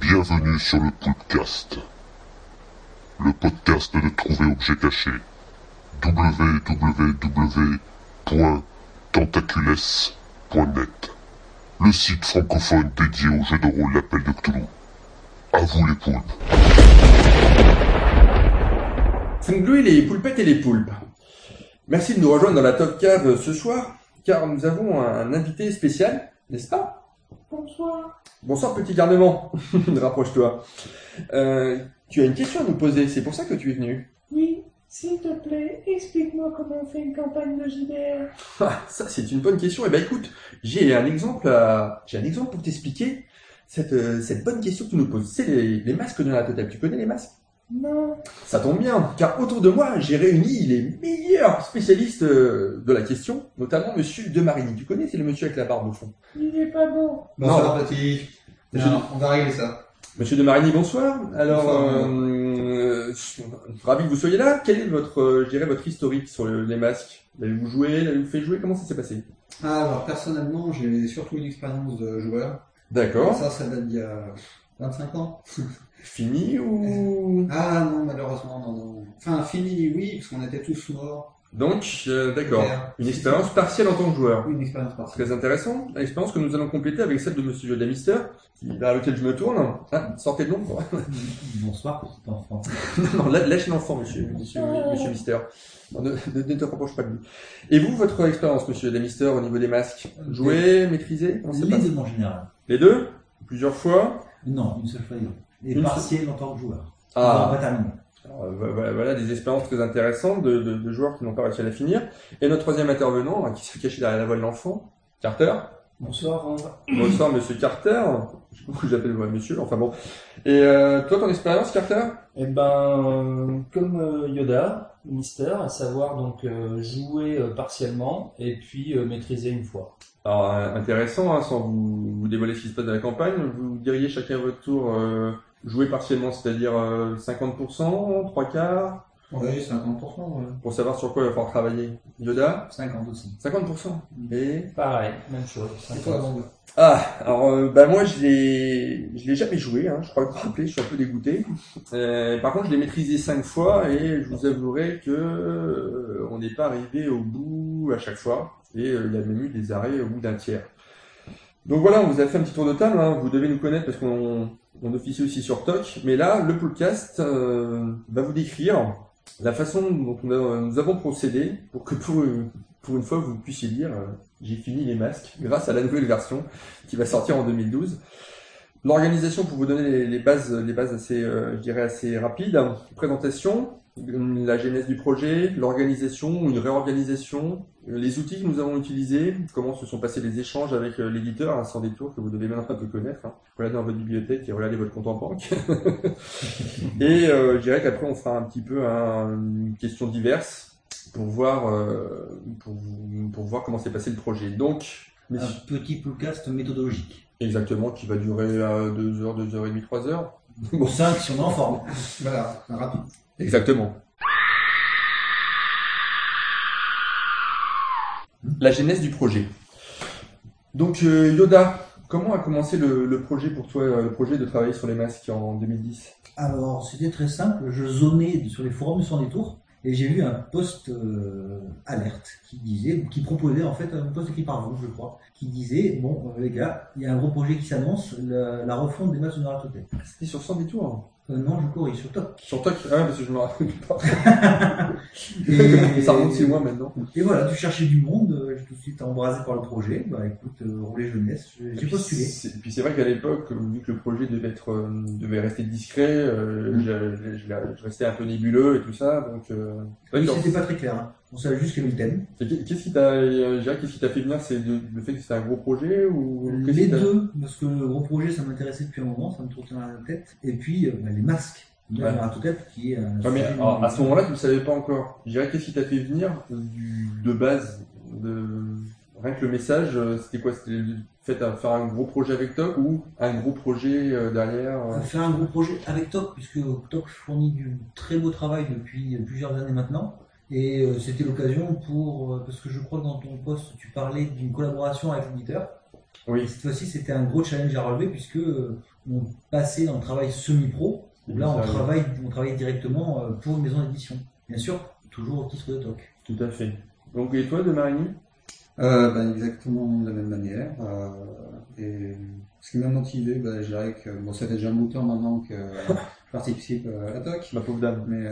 Bienvenue sur le Poulpcast, le podcast de Trouver Objet Caché. www.tentacules.net, le site francophone dédié au jeu de rôle L'Appel de Cthulhu. À vous les poulpes. Funglu, les poulpettes et les poulpes. Merci de nous rejoindre dans la Top Cave ce soir, car nous avons un invité spécial, n'est-ce pas? Bonsoir. Bonsoir petit garnement, rapproche-toi. Tu as une question à nous poser, c'est pour ça que tu es venu. Oui, s'il te plaît, explique-moi comment on fait une campagne de JDR. Ah, ça c'est une bonne question. Eh ben écoute, j'ai un exemple pour t'expliquer cette bonne question que tu nous poses. C'est les masques de la totale. Tu connais les masques? Non. Ça tombe bien, car autour de moi, j'ai réuni les meilleurs spécialistes de la question, notamment Monsieur de Marigny. Tu connais, c'est le monsieur avec la barbe au fond. Il est pas beau. Bonsoir petit. Monsieur Non, on va régler ça. Monsieur de Marigny, bonsoir. Alors, Bonsoir. ravi que vous soyez là. Quel est votre historique sur les masques? L'avez-vous joué? L'avez-vous fait jouer? Comment ça s'est passé? Alors personnellement, j'ai surtout une expérience de joueur. D'accord. Ça date d'il y a 25 ans. Fini ou... Ah non, malheureusement, non. Enfin, fini, oui, parce qu'on était tous morts. Donc, d'accord. Super. Une expérience partielle en tant que joueur. Oui, une expérience partielle. Très intéressant. L'expérience que nous allons compléter avec celle de Monsieur Yoda Mister, vers lequel je me tourne. Ah, sortez de l'ombre. Bonsoir, petit enfant. Non, lâchez l'enfant, monsieur Mister. Non, ne te rapproche pas de lui. Et vous, votre expérience, Monsieur Yoda Mister, au niveau des masques? Jouer, maîtriser? On sait Les pas. deux en général. Les deux? Plusieurs fois? Non, une seule fois. Et Une partiel en tant que joueur. Ah. On va pas terminer. Alors, voilà des expériences très intéressantes de joueurs qui n'ont pas réussi à la finir. Et notre troisième intervenant, qui s'est caché derrière la voix de l'enfant, Carter. Bonsoir. Bonsoir, Monsieur Carter. Je sais pas pourquoi j'appelle monsieur, enfin bon. Et toi, ton expérience, Carter? Eh ben, comme Yoda, Mister, à savoir donc jouer partiellement et puis maîtriser une fois. Alors, intéressant, hein, sans vous dévoiler ce qui se passe dans la campagne, vous diriez chacun à votre tour jouer partiellement, c'est-à-dire 50%, 3/4, Oui, 50%, ouais. pour savoir sur quoi il va falloir travailler. Yoda? 50 aussi. 50%. Et... Pareil, même chose. Et toi, Bang? Ah, alors moi je l'ai jamais joué, hein, je crois que vous vous rappelez, je suis un peu dégoûté. Par contre je l'ai maîtrisé 5 fois et je vous avouerai que on n'est pas arrivé au bout à chaque fois et il y a même eu des arrêts au bout d'un tiers. Donc voilà, on vous a fait un petit tour de table, hein, vous devez nous connaître parce qu'on officie aussi sur TOC, mais là le Poulpcast va vous décrire la façon dont nous avons procédé pour que pour une fois vous puissiez dire j'ai fini les masques grâce à la nouvelle version qui va sortir en 2012. L'organisation, pour vous donner les bases assez, je dirais assez rapides. Présentation, la genèse du projet, l'organisation, une réorganisation, les outils que nous avons utilisés, comment se sont passés les échanges avec l'éditeur, hein, sans détour, que vous devez maintenant un peu connaître. Hein. Regardez dans votre bibliothèque et regardez votre compte en banque. Et je dirais qu'après on fera un petit peu une question diverse pour voir comment s'est passé le projet. Donc, Un petit podcast méthodologique. exactement, qui va durer 2 heures, 2 heures et demie, 3 heures. Pour 5 si on est en forme. Voilà, rapide. Exactement. La genèse du projet. Donc Yoda, comment a commencé le projet pour toi, le projet de travailler sur les masques en 2010? Alors, c'était très simple. Je zonais sur les forums sans détour et j'ai vu un post alerte qui proposait en fait un post écrit par vous, je crois, qui disait bon les gars, il y a un gros projet qui s'annonce, la refonte des masques de Naratotep. C'était sur 100 détours. Non, je corrige sur TOC. Sur TOC, parce que je me rappelle pas. Et Ça remonte 6 mois maintenant. Et voilà, tu cherchais du monde, j'ai tout de suite embrasé par le projet. Bah écoute, roulez jeunesse, j'ai postulé. Et puis c'est vrai qu'à l'époque, vu que le projet devait rester discret, je restais un peu nébuleux et tout ça, donc. Oui, c'était pas très clair. Hein. On savait juste qu'il y avait le thème. Qu'est-ce qui t'a fait venir, c'est le fait que c'était un gros projet ou Les deux, parce que le gros projet, ça m'intéressait depuis un moment, ça me trottait dans la tête. Et puis les masques. Ouais. Naratotep qui est. Ouais, mais alors, à ce moment-là, tu ne le savais pas encore. Je dirais qu'est-ce qui t'a fait venir de base, rien que le message, c'était quoi? C'était le fait de faire un gros projet avec TOC ou un gros projet derrière Faire un gros projet avec TOC, puisque TOC fournit du très beau travail depuis plusieurs années maintenant. Et c'était l'occasion parce que je crois que dans ton post, tu parlais d'une collaboration avec l'éditeur. Oui. Et cette fois-ci, c'était un gros challenge à relever puisque on passait dans le travail semi-pro, où là, Ça, on travaille directement pour une maison d'édition. Bien sûr, toujours au titre de TOC. Tout à fait. Donc, et toi, de Marigny? Exactement de la même manière. Et ce qui m'a motivé, je dirais que bon, ça fait déjà un bout de temps maintenant que je participe à TOC. Ma pauvre dame. Mais,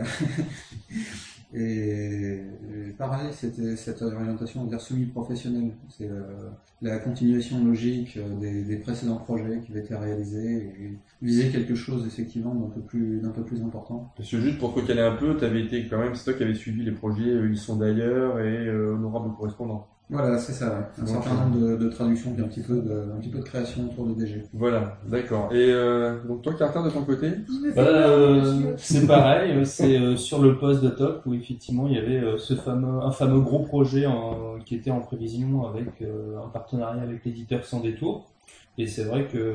et pareil, c'était cette orientation vers semi-professionnelle. C'est la continuation logique des précédents projets qui avaient été réalisés et viser quelque chose effectivement d'un peu plus important. Parce que juste pour te recaler un peu, t'avais été quand même, c'est toi qui avais suivi les projets Ils sont d'ailleurs et Honorable correspondant. Voilà, c'est ça, ouais. Un certain nombre de traductions puis un petit peu de création autour de DG. Voilà, d'accord. Et donc toi, Carter, de ton côté? C'est pareil, c'est sur le poste de TOC où effectivement il y avait un fameux gros projet qui était en prévision avec un partenariat avec l'éditeur Sans Détour. Et c'est vrai que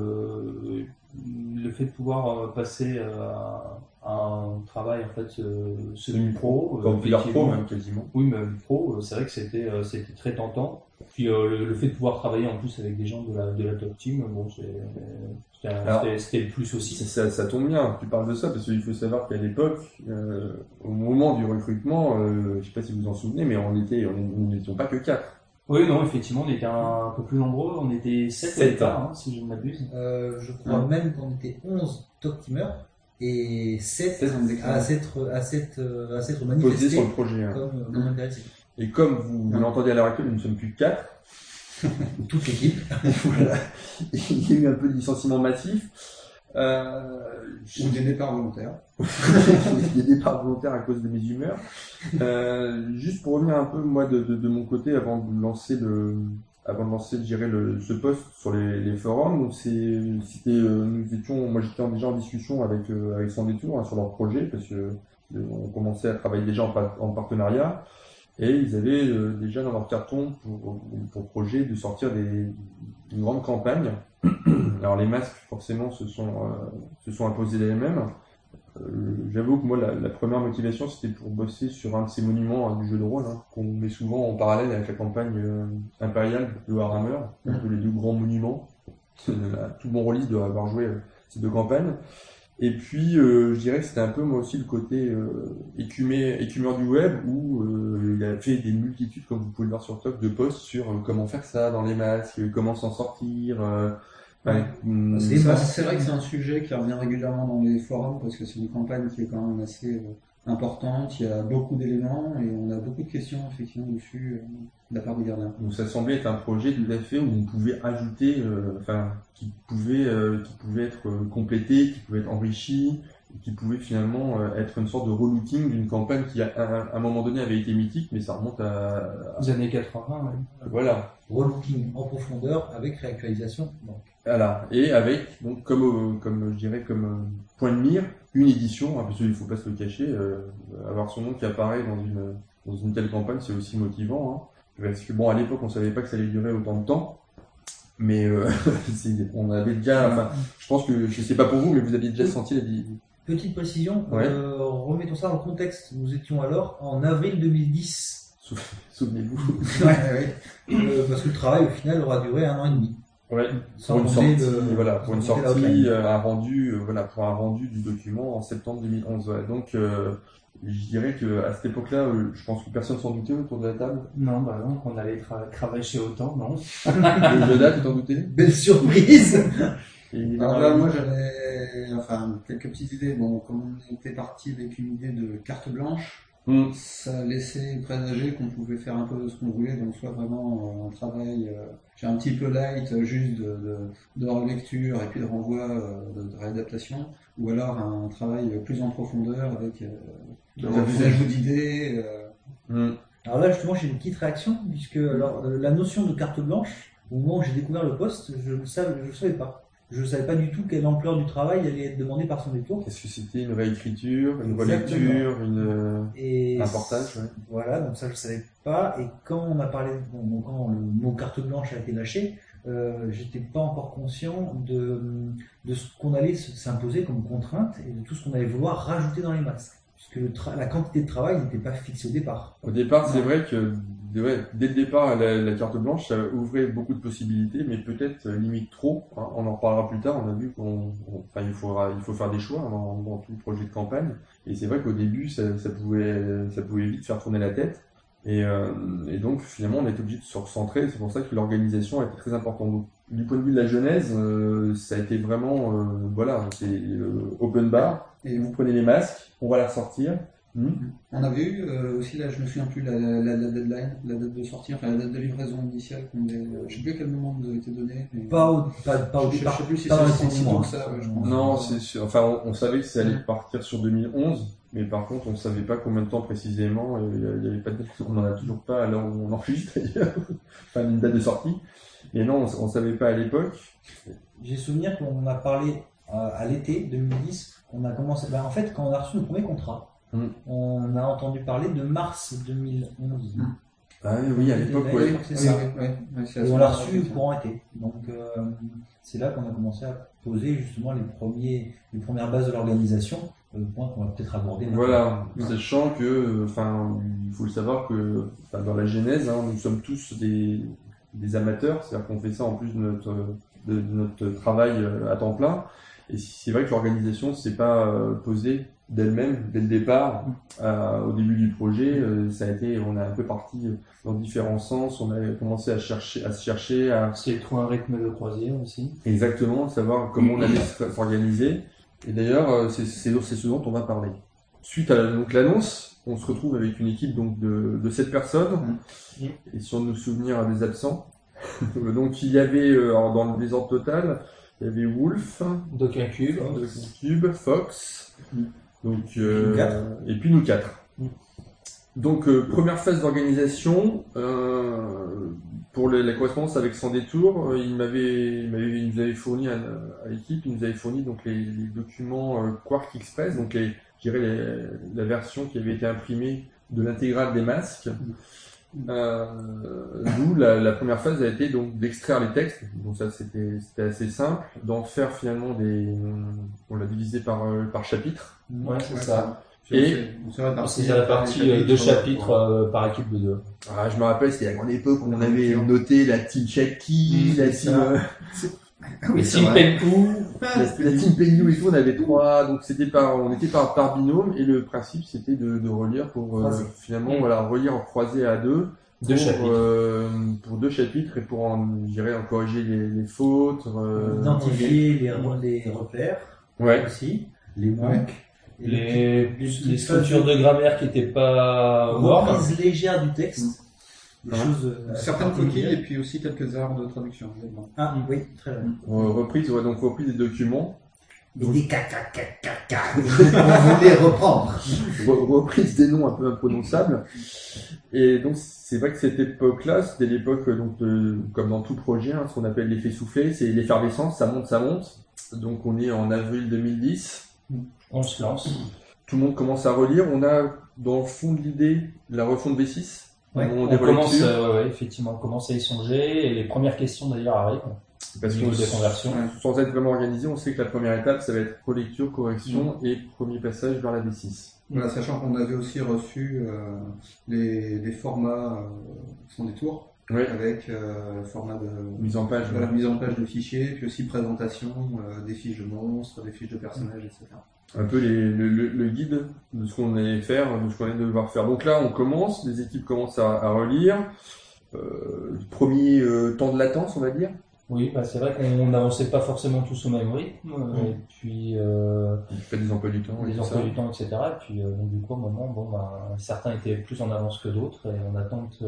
le fait de pouvoir passer à un travail en fait semi-pro, Comme pilote pro même quasiment. oui, même pro, c'est vrai que c'était très tentant. Puis le fait de pouvoir travailler en plus avec des gens de la top team, bon, c'était le plus aussi. Ça tombe bien, tu parles de ça, parce qu'il faut savoir qu'à l'époque, au moment du recrutement, je sais pas si vous vous en souvenez, mais nous n'étions pas que 4. Oui, non, effectivement, on était un peu plus nombreux, on était 7 au départ, si je ne m'abuse. Je crois même qu'on était 11 top teamers et 7 à s'être manifestés Posé sur le projet. comme intéressés. Et comme vous l'entendez à l'heure actuelle, nous ne sommes plus que 4. Toute l'équipe. Voilà. Il y a eu un peu de licenciement massif. Ou des départs volontaires. Des départs volontaires à cause de mes humeurs. Juste pour revenir un peu, moi, de mon côté, avant de lancer, je dirais, ce post sur les forums, donc moi j'étais déjà en discussion avec Sans Détour sur leur projet, parce que on commençait à travailler déjà en partenariat, et ils avaient déjà dans leur carton pour projet de sortir une grande campagne. Alors les masques forcément se sont imposés d'elles-mêmes. J'avoue que moi la première motivation c'était pour bosser sur un de ces monuments du jeu de rôle qu'on met souvent en parallèle avec la campagne impériale de Warhammer, un peu les deux grands monuments. Tout bon rôliste doit avoir joué ces deux campagnes. Et puis je dirais que c'était un peu moi aussi le côté écumeur du web où il a fait des multitudes, comme vous pouvez le voir sur TOC, de posts sur comment faire ça dans les masques, comment s'en sortir. C'est vrai que c'est un sujet qui revient régulièrement dans les forums parce que c'est une campagne qui est quand même assez importante, il y a beaucoup d'éléments et on a beaucoup de questions effectivement dessus de la part des gardiens. Donc ça semblait être un projet tout à fait où on pouvait ajouter, qui pouvait être complété, qui pouvait être enrichi, qui pouvait finalement être une sorte de relooking d'une campagne qui à un moment donné avait été mythique, mais ça remonte aux années 80. Ouais. Voilà. Relooking en profondeur avec réactualisation. Donc. Voilà, et avec donc comme je dirais comme point de mire une édition, parce qu'il ne faut pas se le cacher, avoir son nom qui apparaît dans une telle campagne, c'est aussi motivant, parce que bon à l'époque on savait pas que ça allait durer autant de temps, mais on avait déjà, je pense que je sais pas pour vous, mais vous aviez déjà senti la vie. Petite précision, Ouais. remettons ça dans le contexte. Nous étions alors en avril 2010. Souvenez-vous. Parce que le travail au final aura duré 1 an et demi. Ouais, Sans pour une compter sortie, pour une sans compter sortie, l'outline. pour un rendu du document en septembre 2011. Ouais. Donc, je dirais que à cette époque-là, je pense que personne s'en doutait autour de la table. Non, bah non, qu'on allait cravacher autant, non. Le jeu date, tu t'en doutais? Belle surprise. Alors là, moi j'avais quelques petites idées. Bon, comme on était parti avec une idée de carte blanche, ça laissait présager qu'on pouvait faire un peu ce qu'on voulait, donc soit vraiment un travail un petit peu light, juste de relecture et puis de renvoi de réadaptation, ou alors un travail plus en profondeur avec des ajouts d'idées. Alors là, justement, j'ai une petite réaction, puisque alors, la notion de carte blanche, au moment où j'ai découvert le poste, je ne savais pas. Je ne savais pas du tout quelle ampleur du travail allait être demandée par Sans Détour. Est-ce que c'était une réécriture, une Exactement. relecture, Et un portage, ouais. Voilà, donc ça je ne savais pas. Et quand on a parlé, quand le mot carte blanche a été lâché, j'étais pas encore conscient de ce qu'on allait s'imposer comme contrainte et de tout ce qu'on allait vouloir rajouter dans les masques. puisque la quantité de travail n'était pas fixée au départ. Au départ, c'est vrai que dès le départ, la carte blanche, ça ouvrait beaucoup de possibilités, mais peut-être limite trop. Hein. On en reparlera plus tard. On a vu il faut faire des choix dans tout projet de campagne. Et c'est vrai qu'au début, ça pouvait vite faire tourner la tête. Et donc finalement, on est obligé de se recentrer. C'est pour ça que l'organisation a été très importante. Donc, du point de vue de la genèse, ça a été vraiment, c'est open bar. Et vous prenez les masques, on va les ressortir. On avait eu aussi, là je me souviens plus, la deadline, la date de sortie, enfin la date de livraison initiale, je sais plus à quel moment nous a été donné. Pas au départ. Je sais plus si c'est si tôt que ça, je pense. Non, on savait que ça allait partir sur 2011, mais par contre on savait pas combien de temps précisément, il y avait pas on n'en a toujours pas à l'heure où on enregistre d'ailleurs, enfin une date de sortie. Et non, on savait pas à l'époque. J'ai souvenir qu'on a parlé à l'été 2010, on a commencé, en fait quand on a reçu le premier contrat, on a entendu parler de mars 2011. Ah oui, à l'époque, oui. C'est ça. Et on l'a reçu courant été. Donc c'est là qu'on a commencé à poser justement les premières bases de l'organisation, le point qu'on va peut-être aborder maintenant. Voilà, sachant que, il faut le savoir que dans la genèse, nous sommes tous des amateurs, c'est-à-dire qu'on fait ça en plus de notre travail à temps plein. Et c'est vrai que l'organisation s'est pas posée d'elle-même dès le départ. Au début du projet, on a un peu parti dans différents sens. On a commencé à se chercher. C'est trouver un rythme de croisière aussi. Exactement, savoir comment on allait s'organiser. Et d'ailleurs, c'est ce dont on va parler. Suite à l'annonce, on se retrouve avec une équipe donc de 7 personnes. Et si on nous souvient des absents, donc il y avait dans le désordre total. Il y avait Wolf, Cube, Fox, donc, et puis nous 4. Donc première phase d'organisation, pour la correspondance avec Sans Détour, il nous avait fourni à l'équipe, il nous avait fourni donc les documents Quark Express, donc la version qui avait été imprimée de l'intégrale des masques. D'où la première phase a été donc d'extraire les textes, donc ça c'était assez simple, d'en faire finalement on l'a divisé par chapitre. Ouais, c'est ça. Et c'est la partie 2 chapitres par équipe de 2. Je me rappelle, c'était la grande époque où on avait noté la team Shaki, la team Penpou, la team Penpou et tout, on avait 3, donc on était par binôme, et le principe c'était de relire pour finalement relire en croisé à 2 pour 2 chapitres et pour en corriger les fautes, identifier les repères aussi, les manques. Les structures de grammaire qui n'étaient pas reprise légère du texte. Certaines coquilles et puis aussi quelques erreurs de traduction. Ah oui, très bien. Reprise des documents. Et des caca. On voulait reprendre. Reprise des noms un peu imprononçables. Et donc c'est vrai que cette époque-là, c'était l'époque comme dans tout projet, ce qu'on appelle l'effet soufflé, c'est l'effervescence, ça monte. Donc on est en avril 2010. On se lance. Tout le monde commence à relire. On a dans le fond de l'idée la refonte V6. On commence à y songer et les premières questions d'ailleurs arrivent. Parce que des conversions. Sans être vraiment organisé, on sait que la première étape, ça va être relecture, correction et premier passage vers la V6. Voilà, sachant qu'on avait aussi reçu les formats Sans Détour. Oui. Avec format de mise en page de fichiers, puis aussi présentation des fiches de monstres, des fiches de personnages, etc. Un peu le guide de ce qu'on allait faire, de ce qu'on allait devoir faire. Donc là, on commence, les équipes commencent à relire. Premier temps de latence, on va dire. Oui, c'est vrai qu'on n'avançait pas forcément tous au même rythme. Et puis fait des emplois du temps, etc. Et puis donc, du coup, au moment, certains étaient plus en avance que d'autres et en attente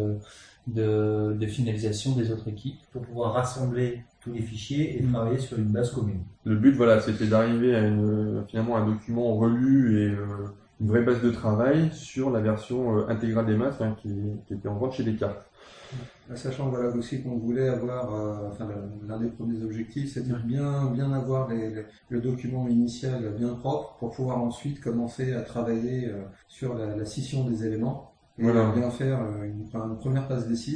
de finalisation des autres équipes pour pouvoir rassembler tous les fichiers et travailler sur une base commune. Le but, c'était d'arriver à finalement un document relu et une vraie base de travail sur la version intégrale des masques qui était en vente chez Descartes. Sachant aussi qu'on voulait avoir, l'un des premiers objectifs, c'est de bien avoir le document initial bien propre pour pouvoir ensuite commencer à travailler sur la scission des éléments et bien faire une première phase V6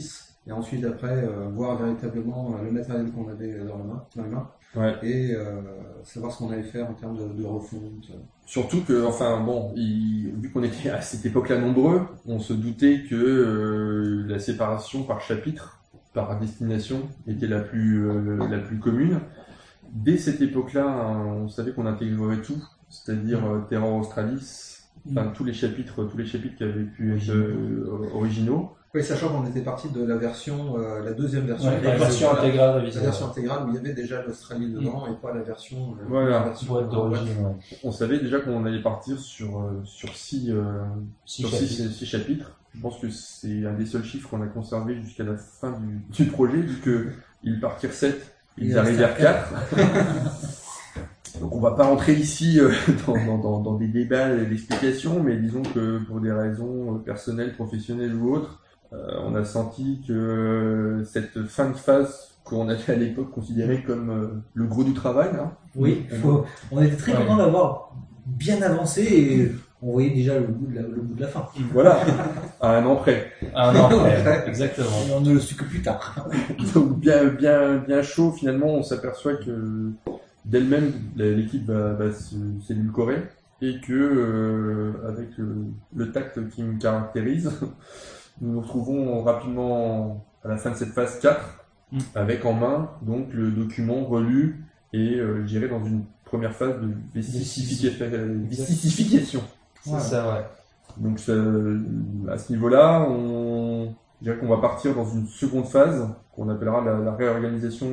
et ensuite après voir véritablement le matériel qu'on avait dans les mains, et savoir ce qu'on allait faire en termes de refonte. Surtout que, enfin bon, vu qu'on était à cette époque-là nombreux, on se doutait que la séparation par chapitre, par destination, était la plus commune. Dès cette époque-là, on savait qu'on intégrerait tout, c'est-à-dire Terror Australis, enfin tous les chapitres qui avaient pu être originaux. Oui, sachant qu'on était parti de la version, la deuxième version, la version intégrale, la version intégrale où il y avait déjà l'Australie dedans et pas la version. d'origine. On savait déjà qu'on allait partir sur 6 chapitres. Je pense que c'est un des seuls chiffres qu'on a conservé jusqu'à la fin du projet, vu que ils partirent 7, ils arrivent vers 4. Donc on va pas rentrer ici dans des débats d'explications, mais disons que pour des raisons personnelles, professionnelles ou autres, on a senti que cette fin de phase qu'on avait à l'époque considérée comme le gros du travail. Hein. Oui, on était très contents d'avoir bien avancé et on voyait déjà le bout de la fin. Voilà, à un an près. À un an près, exactement. Et on ne le sut que plus tard. Donc bien chaud, finalement, on s'aperçoit que d'elle-même, l'équipe va s'édulcorer et que avec le tact qui me caractérise, nous nous retrouvons rapidement à la fin de cette phase 4 avec en main donc le document relu et je dirais dans une première phase de vicification. C'est ça, ouais. Donc à ce niveau-là, je dirais qu'on va partir dans une seconde phase qu'on appellera la réorganisation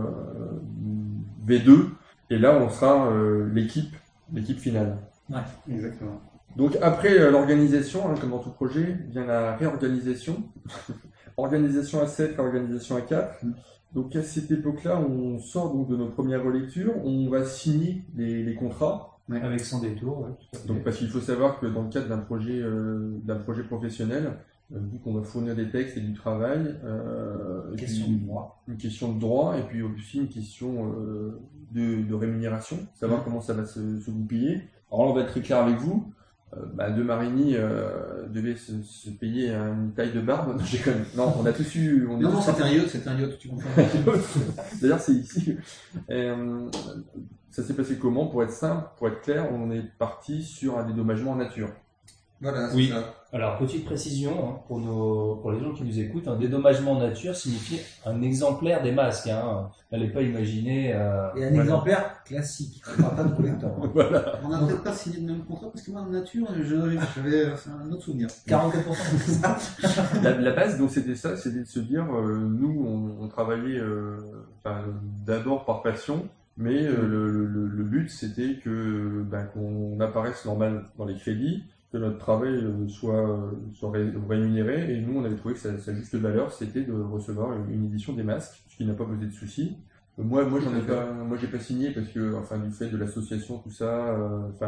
V2 et là on sera l'équipe finale. Ouais, exactement. Donc après l'organisation, comme dans tout projet, vient la réorganisation. Organisation à 7, réorganisation à 4. Donc à cette époque-là, on sort donc de nos premières relectures, on va signer les contrats. Avec Sans Détour, ouais, tout à fait. Donc parce qu'il faut savoir que dans le cadre d'un projet professionnel, vu qu'on va fournir des textes et du travail, une question de droit et puis aussi une question de rémunération, savoir comment ça va se goupiller. Alors là, on va être très clair avec vous. De Marigny devait se payer une taille de barbe. Non, on a tous eu. Non, c'était un yacht, tu comprends. D'ailleurs, c'est ici. Ça s'est passé comment? Pour être simple, pour être clair, on est parti sur un dédommagement en nature. Voilà, c'est oui. ça. Alors, petite précision, pour les gens qui nous écoutent, un dédommagement en nature signifie un exemplaire des masques. N'allez pas imaginer... Et un exemplaire classique, pas de collector. Voilà. On n'a peut-être pas signé le même contrat parce que moi, en nature, j'avais fait un autre souvenir. 44%. La base, donc, c'était ça, c'était de se dire, nous, on travaillait d'abord par passion, mais le but, c'était qu'on apparaisse normal dans les crédits, que notre travail soit rémunéré, et nous on avait trouvé que sa juste valeur c'était de recevoir une édition des masques, ce qui n'a pas posé de souci. Moi j'ai pas signé parce que du fait de l'association tout ça,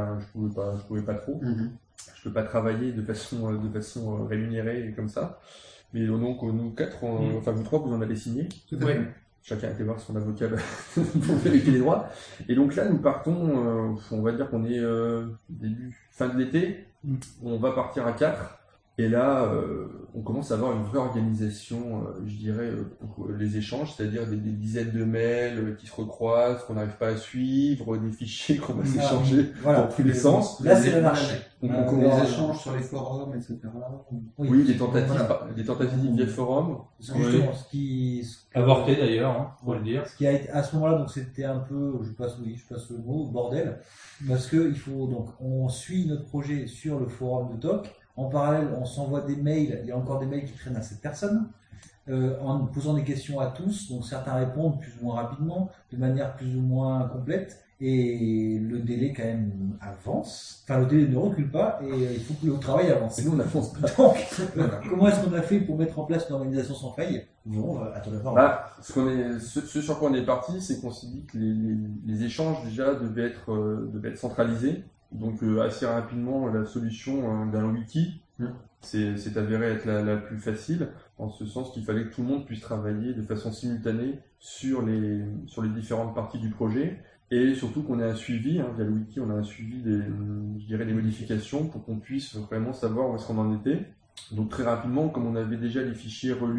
je pouvais pas trop. Je peux pas travailler de façon rémunérée comme ça. Mais donc nous quatre, vous trois vous en avez signé. Ouais. Chacun a été voir son avocat pour vérifier les droits. Et donc là, nous partons, on va dire qu'on est fin de l'été, on va partir à 4. Et là, on commence à avoir une vraie organisation, je dirais, pour les échanges, c'est-à-dire des dizaines de mails qui se recroisent, qu'on n'arrive pas à suivre, des fichiers qu'on va s'échanger dans tous les sens. Là, c'est le marché. Donc, les échanges sur les forums, etc. Oui, des tentatives via forum. Justement, avorté d'ailleurs, faut le dire. Ce qui a été, à ce moment-là, donc c'était un peu, je passe le mot, bordel, parce que on suit notre projet sur le forum de TOC. En parallèle, on s'envoie des mails, il y a encore des mails qui traînent à cette personne, en posant des questions à tous, donc certains répondent plus ou moins rapidement, de manière plus ou moins complète, et le délai quand même avance, le délai ne recule pas, et il faut que le travail avance. Et nous on n'avance pas. Donc, comment est-ce qu'on a fait pour mettre en place une organisation sans faille? À ton avis. Ce sur quoi on est parti, c'est qu'on s'est dit que les échanges déjà devaient être centralisés. Donc assez rapidement, la solution d'un wiki c'est avéré être la plus facile, en ce sens qu'il fallait que tout le monde puisse travailler de façon simultanée sur les différentes parties du projet, et surtout qu'on ait un suivi, via le wiki on a un suivi des modifications pour qu'on puisse vraiment savoir où est-ce qu'on en était. Donc très rapidement, comme on avait déjà les fichiers relus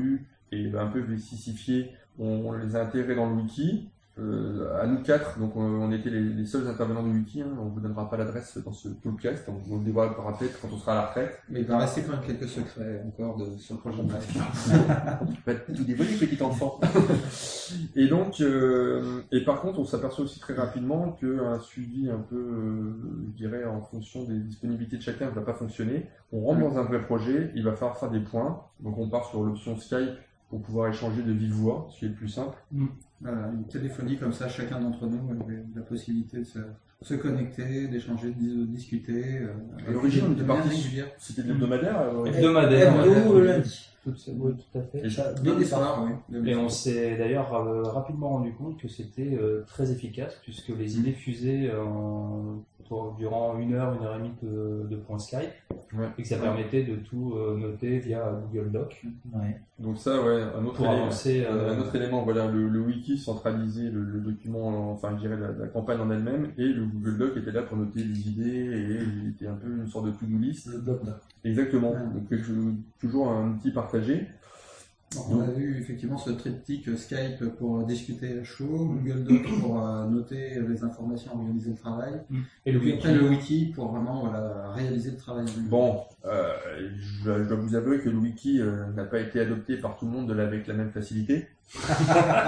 et un peu spécifié, on les a intégrés dans le wiki. À nous 4, donc on était les seuls intervenants du wiki, on ne vous donnera pas l'adresse dans ce podcast, on vous le dévoilera peut-être quand on sera à la retraite. Mais il va rester quand même quelques secrets encore sur le projet de Mac. Pas tout dévoiler, petit enfant. Et donc, et par contre, on s'aperçoit aussi très rapidement qu'un suivi un peu, je dirais, en fonction des disponibilités de chacun ne va pas fonctionner. On rentre dans un vrai projet, il va falloir faire des points, donc on part sur l'option Skype pour pouvoir échanger de vive voix, ce qui est le plus simple. Voilà, une téléphonie comme ça, chacun d'entre nous avait la possibilité de se connecter, d'échanger, de discuter. À l'origine, on était parti, c'était de l'hebdomadaire. Hebdomadaire. Le lundi. Oui, tout à fait. Et Dès le départ. soir, oui. Et on s'est d'ailleurs rapidement rendu compte que c'était très efficace, puisque les idées fusaient durant 1 heure, 1 heure et demie de points Skype, et que ça permettait de tout noter via Google Doc. Ouais. Donc ça, ouais, un autre Pour élément. avancer, Un autre élément, voilà, le wiki centralisait le document, enfin je dirais la campagne en elle-même, et le Google Doc était là pour noter les idées, et il était un peu une sorte de to-do list. Le Doc. Exactement, donc toujours un outil partagé. On a vu effectivement ce triptyque Skype pour discuter à chaud, Google Doc pour noter les informations, organiser le travail, Et le puis wiki. après le wiki pour vraiment réaliser le travail. Bon, je dois vous avouer que le wiki n'a pas été adopté par tout le monde avec la même facilité. Comment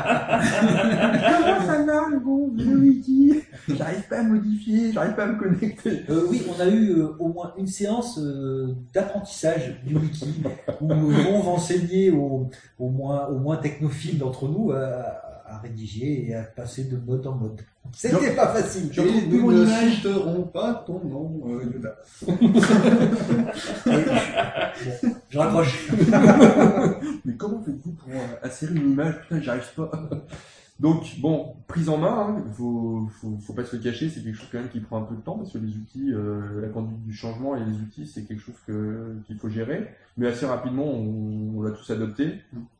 ça marche, le wiki? J'arrive pas à modifier, j'arrive pas à me connecter. Oui, on a eu au moins une séance d'apprentissage du wiki où on va enseigner au moins technophiles d'entre nous à rédiger et à passer de mode en mode. C'était pas facile. Je retrouve plus mon image. Ne citeront pas ton nom, Yoda. Je raccroche. Mais comment faites-vous pour insérer une image? Putain, j'y arrive pas. Donc, bon, prise en main, faut pas se le cacher, c'est quelque chose quand même qui prend un peu de temps, parce que les outils, la conduite du changement et les outils, c'est quelque chose qu'il faut gérer. Mais assez rapidement, on l'a tous adopté.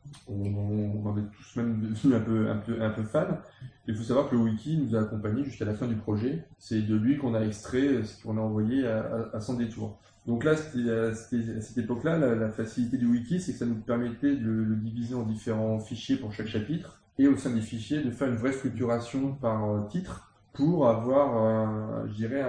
On en est tous même devenus un peu fans. Il faut savoir que le wiki nous a accompagnés jusqu'à la fin du projet. C'est de lui qu'on a extrait ce qu'on a envoyé à son détour. Donc là, à cette époque-là, la facilité du wiki, c'est que ça nous permettait de le diviser en différents fichiers pour chaque chapitre, et au sein des fichiers, de faire une vraie structuration par titre pour avoir, je dirais,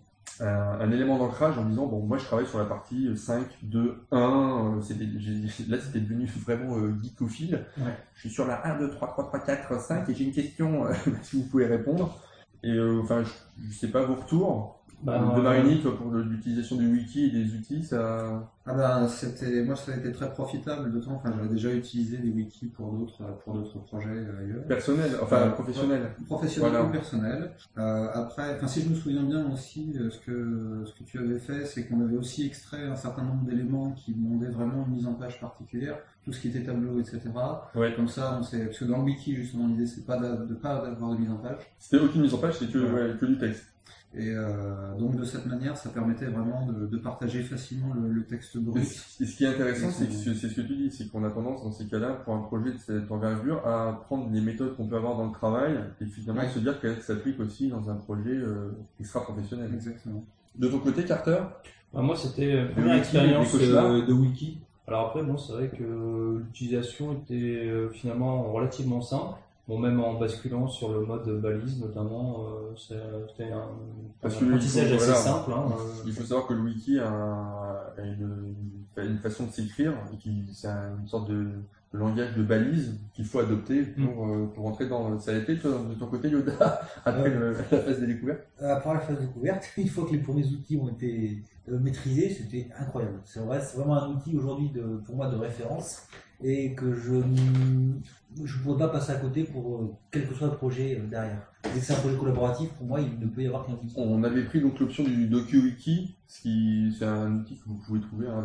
un élément d'ancrage en disant, bon, moi je travaille sur la partie 5, 2, 1, là c'était devenu vraiment geekophile. Ouais. Je suis sur la 1, 2, 3, 3, 3, 4, 5 et j'ai une question, si vous pouvez répondre. Et enfin, je sais pas vos retours. De Marini, toi, pour l'utilisation du wiki et des outils, ça... Ah ben, moi ça a été très profitable, d'autant, enfin j'avais déjà utilisé des wikis pour d'autres projets ailleurs. Personnel, enfin professionnel. Professionnel Voilà. ou personnel. Après, enfin si je me souviens bien aussi, ce que tu avais fait, c'est qu'on avait aussi extrait un certain nombre d'éléments qui demandaient vraiment une mise en page particulière, tout ce qui était tableau, etc. Ouais. Comme ça, parce que dans le wiki, justement, l'idée c'est pas d'avoir de mise en page. C'était aucune mise en page, c'était que du texte. Et donc de cette manière, ça permettait vraiment de partager facilement le texte brut. Et ce qui est intéressant, c'est ce que tu dis, c'est qu'on a tendance dans ces cas-là, pour un projet de cette envergure, à prendre les méthodes qu'on peut avoir dans le travail et finalement se dire qu'elles s'appliquent aussi dans un projet extra-professionnel. Exactement. De ton côté, Carter? Moi, c'était première expérience de wiki. Alors après, bon, c'est vrai que l'utilisation était finalement relativement simple. Bon, même en basculant sur le mode balise, notamment, c'était un apprentissage assez simple. Il faut savoir que le wiki a une façon de s'écrire, c'est une sorte de langage de balise qu'il faut adopter pour entrer dans... Ça a été, toi, de ton côté, Yoda, après la phase des découvertes? Après la phase de découverte, une fois que les premiers outils ont été maîtrisés, c'était incroyable. C'est vraiment un outil aujourd'hui pour moi de référence et que je ne pourrais pas passer à côté pour quel que soit le projet derrière. Dès que c'est un projet collaboratif, pour moi, il ne peut y avoir qu'un outil. On avait pris donc l'option du DokuWiki, c'est un outil que vous pouvez trouver, un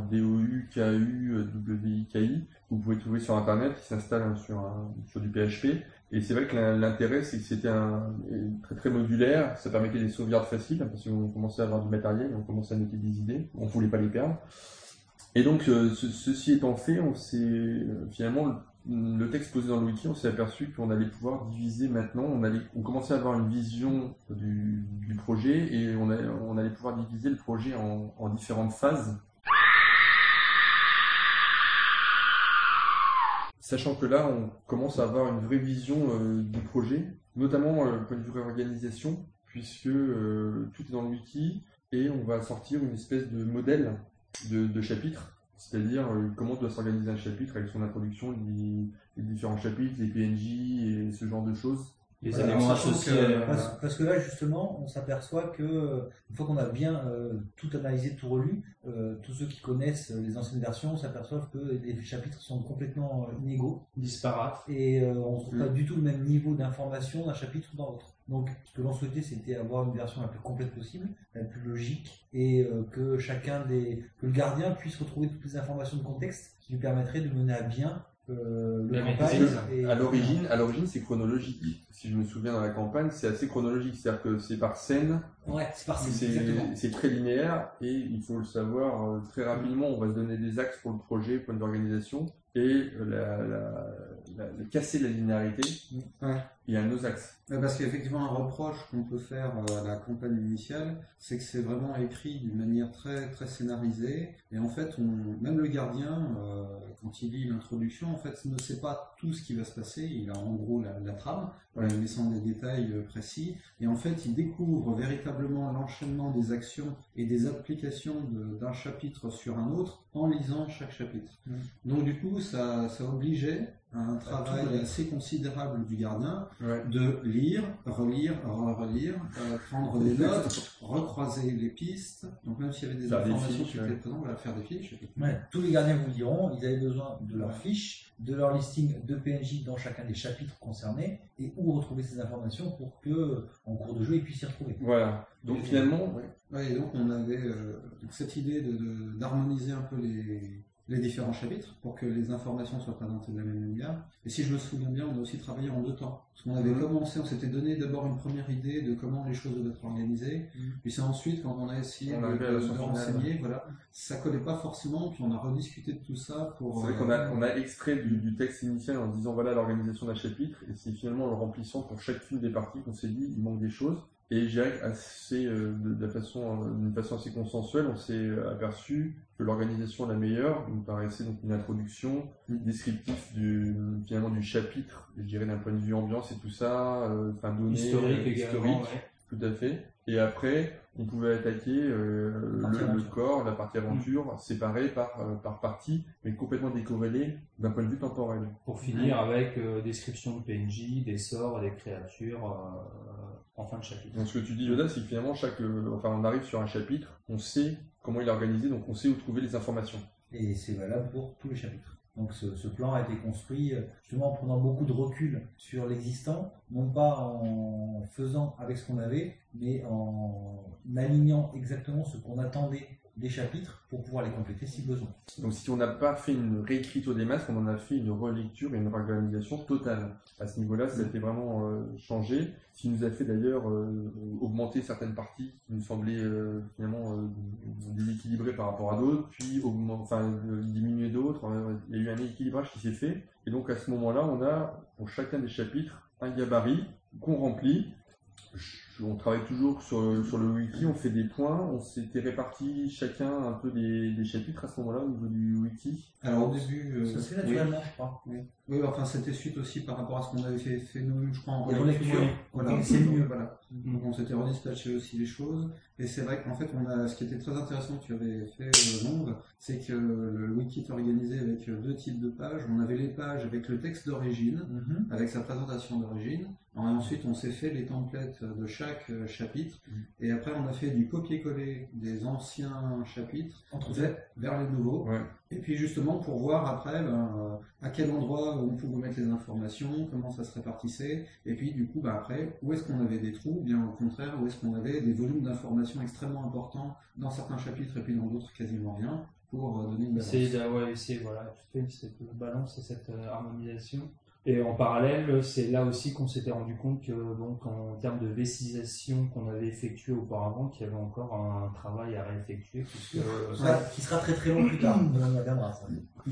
DOUKUWIKI, que vous pouvez trouver sur Internet, qui s'installe sur du PHP. Et c'est vrai que l'intérêt, c'est que c'était très très modulaire, ça permettait des sauvegardes faciles, parce qu'on commençait à avoir du matériel, on commençait à noter des idées, on ne voulait pas les perdre. Et donc, ceci étant fait, on s'est finalement, le texte posé dans le wiki, on s'est aperçu qu'on allait pouvoir diviser maintenant, on commençait à avoir une vision du projet et on allait pouvoir diviser le projet en différentes phases. Sachant que là, on commence à avoir une vraie vision du projet, notamment point de vue réorganisation, puisque tout est dans le wiki et on va sortir une espèce de modèle de chapitre, c'est-à-dire comment doit s'organiser un chapitre avec son introduction, les différents chapitres, les PNJ et ce genre de choses. Les éléments associés. Parce que là, justement, on s'aperçoit que une fois qu'on a bien tout analysé, tout relu, tous ceux qui connaissent les anciennes versions s'aperçoivent que les chapitres sont complètement inégaux, disparates, et on ne trouve pas du tout le même niveau d'information d'un chapitre ou dans l'autre. Donc, ce que l'on souhaitait, c'était avoir une version la plus complète possible, la plus logique, et que que le gardien puisse retrouver toutes les informations de contexte qui lui permettraient de mener à bien le campagne. À l'origine, c'est chronologique. Si je me souviens, dans la campagne, c'est assez chronologique. C'est-à-dire que c'est par scène. Ouais, c'est par scène. C'est très linéaire et il faut le savoir très rapidement. On va se donner des axes pour le projet, point d'organisation, et casser la linéarité. Ouais. Il y a nos axes. Parce qu'effectivement, un reproche qu'on peut faire à la campagne initiale, c'est que c'est vraiment écrit d'une manière très très scénarisée. Et en fait, même le gardien, quand il lit l'introduction, en fait, ne sait pas tout ce qui va se passer. Il a en gros la trame, mais sans des détails précis. Et en fait, il découvre véritablement l'enchaînement des actions et des applications d'un chapitre sur un autre en lisant chaque chapitre. Donc du coup, ça obligeait un travail assez considérable du gardien de lire, relire, prendre des notes, recroiser les pistes. Donc même s'il y avait des informations qui étaient présentes, on va faire des fiches. Tous les gardiens vous le diront, ils avaient besoin de leurs fiches, de leur listing de PNJ dans chacun des chapitres concernés, et où retrouver ces informations pour que, en cours de jeu, ils puissent s'y retrouver. Voilà. Donc finalement, et donc on avait cette idée d'harmoniser un peu les différents chapitres pour que les informations soient présentées de la même manière. Et si je me souviens bien, on a aussi travaillé en 2 temps. Parce qu'on avait commencé, on s'était donné d'abord une première idée de comment les choses devaient être organisées. Puis c'est ensuite, quand on a essayé de renseigner, ça collait pas forcément, puis on a rediscuté de tout ça pour... C'est vrai qu'on a extrait du texte initial en disant voilà l'organisation d'un chapitre, et c'est finalement en le remplissant pour chacune des parties qu'on s'est dit il manque des choses. Et je dirais d'une façon assez consensuelle, on s'est aperçu que l'organisation la meilleure nous paraissait donc une introduction, descriptif du chapitre, je dirais d'un point de vue ambiance et tout ça, données historique, tout à fait. Et après, on pouvait attaquer le corps, la partie aventure, séparée par partie, mais complètement décorrélée d'un point de vue temporel. Pour finir avec description de PNJ, des sorts, des créatures en fin de chapitre. Donc ce que tu dis, Yoda, c'est que finalement, on arrive sur un chapitre, on sait comment il est organisé, donc on sait où trouver les informations. Et c'est valable pour tous les chapitres. Donc ce plan a été construit justement en prenant beaucoup de recul sur l'existant, non pas en faisant avec ce qu'on avait, mais en alignant exactement ce qu'on attendait des chapitres pour pouvoir les compléter si besoin. Donc si on n'a pas fait une réécriture des masques, on en a fait une relecture et une réorganisation totale. À ce niveau-là, ça a été vraiment changé, ce qui nous a fait d'ailleurs augmenter certaines parties qui nous semblaient finalement déséquilibrées par rapport à d'autres, puis diminuer d'autres. Il y a eu un équilibrage qui s'est fait, et donc à ce moment-là, on a pour chacun des chapitres un gabarit qu'on remplit. On travaille toujours sur le wiki, on fait des points, on s'était réparti chacun un peu des chapitres à ce moment-là au niveau du wiki. Alors au début, ça se fait naturellement, je crois. Oui, enfin c'était suite aussi par rapport à ce qu'on avait fait nous, je crois, en relecture. Voilà, c'est mieux. Voilà. Donc on s'était redispatché aussi les choses. Et c'est vrai qu'en fait, ce qui était très intéressant que tu avais fait Longue, c'est que le wiki est organisé avec 2 types de pages. On avait les pages avec le texte d'origine, avec sa présentation d'origine. Ensuite, on s'est fait les templates de chaque chapitre. Et après, on a fait du copier-coller des anciens chapitres vers les nouveaux. Et puis justement, pour voir après à quel endroit on pouvait mettre les informations, comment ça se répartissait. Et puis du coup, après, où est-ce qu'on avait des trous, bien au contraire, où est-ce qu'on avait des volumes d'informations extrêmement importants dans certains chapitres et puis dans d'autres quasiment rien, pour donner une balance. Essayer cette balance et cette harmonisation. Et en parallèle, c'est là aussi qu'on s'était rendu compte que, donc, en termes de vécisation qu'on avait effectué auparavant, qu'il y avait encore un travail à réeffectuer, puisque qui sera très très long plus tard. On reviendra ça. Tu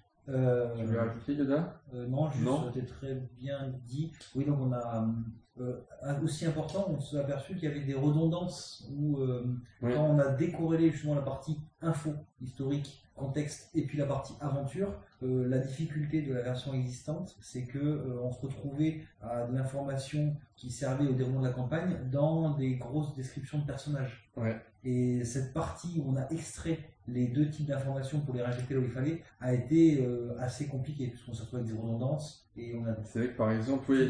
veux rajouter, Yoda? Non, c'était très bien dit. Oui, donc on a aussi important, on s'est aperçu qu'il y avait des redondances où quand on a décorrélé justement la partie info, historique, contexte, et puis la partie aventure, la difficulté de la version existante, c'est que on se retrouvait à de l'information qui servait au déroulement de la campagne dans des grosses descriptions de personnages. Ouais. Et cette partie où on a extrait les deux types d'informations pour les rajouter là où il fallait a été assez compliquée, puisqu'on se retrouve avec des redondances. Et on a... C'est vrai que par exemple, oui,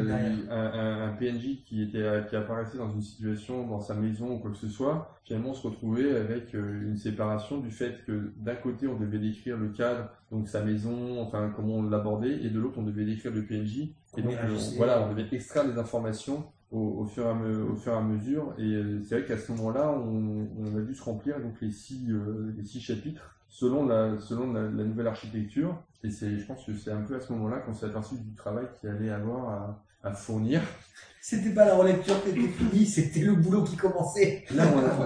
un PNJ qui apparaissait dans une situation, dans sa maison ou quoi que ce soit, finalement on se retrouvait avec une séparation du fait que d'un côté on devait décrire le cadre, donc sa maison, enfin comment on l'abordait, et de l'autre on devait décrire le PNJ. Et donc on devait extraire les informations au fur et à mesure. Et c'est vrai qu'à ce moment-là, on a dû se remplir donc les six chapitres selon la nouvelle architecture. Et je pense que c'est un peu à ce moment-là qu'on s'est aperçu du travail qu'il allait avoir à fournir. C'était pas la relecture qui était finie, c'était le boulot qui commençait. Là,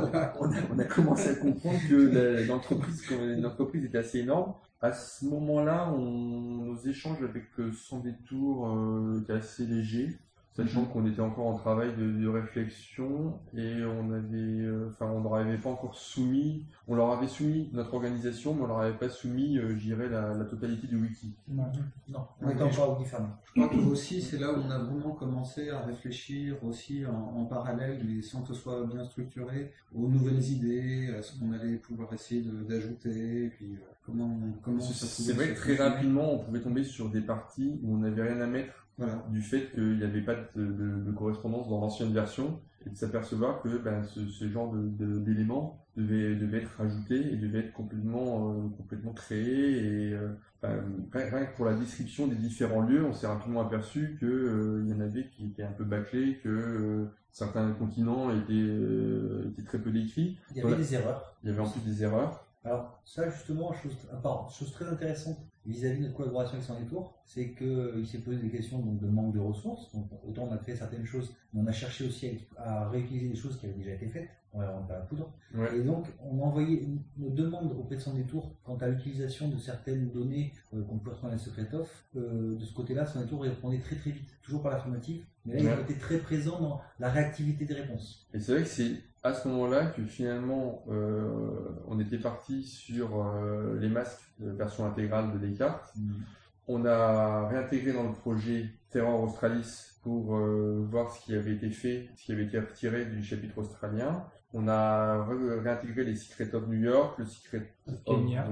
on a commencé à comprendre que l'entreprise était assez énorme. À ce moment-là, nos échanges avec Sans Détour étaient assez légers, sachant qu'on était encore en travail de réflexion et on leur avait pas encore soumis, on leur avait soumis notre organisation, mais on leur avait pas soumis, je dirais, la totalité du wiki. Non, on était encore wiki-fan. Je crois que aussi, c'est là où on a vraiment commencé à réfléchir aussi en parallèle, mais sans que ce soit bien structuré, aux nouvelles idées, à ce qu'on allait pouvoir essayer d'ajouter, et puis comment ça C'est vrai que très rapidement, on pouvait tomber sur des parties où on n'avait rien à mettre. Voilà, du fait qu'il n'y avait pas de correspondance dans l'ancienne version, et de s'apercevoir que ce genre d'éléments devait être ajouté et devait être complètement créé. Et rien que pour la description des différents lieux, on s'est rapidement aperçu qu'il y en avait qui étaient un peu bâclés, que certains continents étaient très peu décrits. Il y avait des erreurs. Il y avait en plus des erreurs. Alors ça justement, chose très intéressante vis-à-vis de notre collaboration avec Sans Détour, c'est qu'il s'est posé des questions donc, de manque de ressources. Donc, autant on a fait certaines choses, mais on a cherché aussi à réutiliser des choses qui avaient déjà été faites, on va en faire la poudre. Ouais. Et donc on a envoyé nos demandes auprès de Sans Détour quant à l'utilisation de certaines données qu'on peut retrouver dans les Secret of. De ce côté-là, Sans Détour répondait très très vite, toujours par l'affirmative, mais là il était très présent dans la réactivité des réponses. Et c'est vrai que c'est à ce moment-là que finalement on était parti sur les masques de version intégrale de Descartes. On a réintégré dans le projet Terror Australis pour voir ce qui avait été fait, ce qui avait été retiré du chapitre australien. On a réintégré les Secrets of New York, le Secret of Kenya,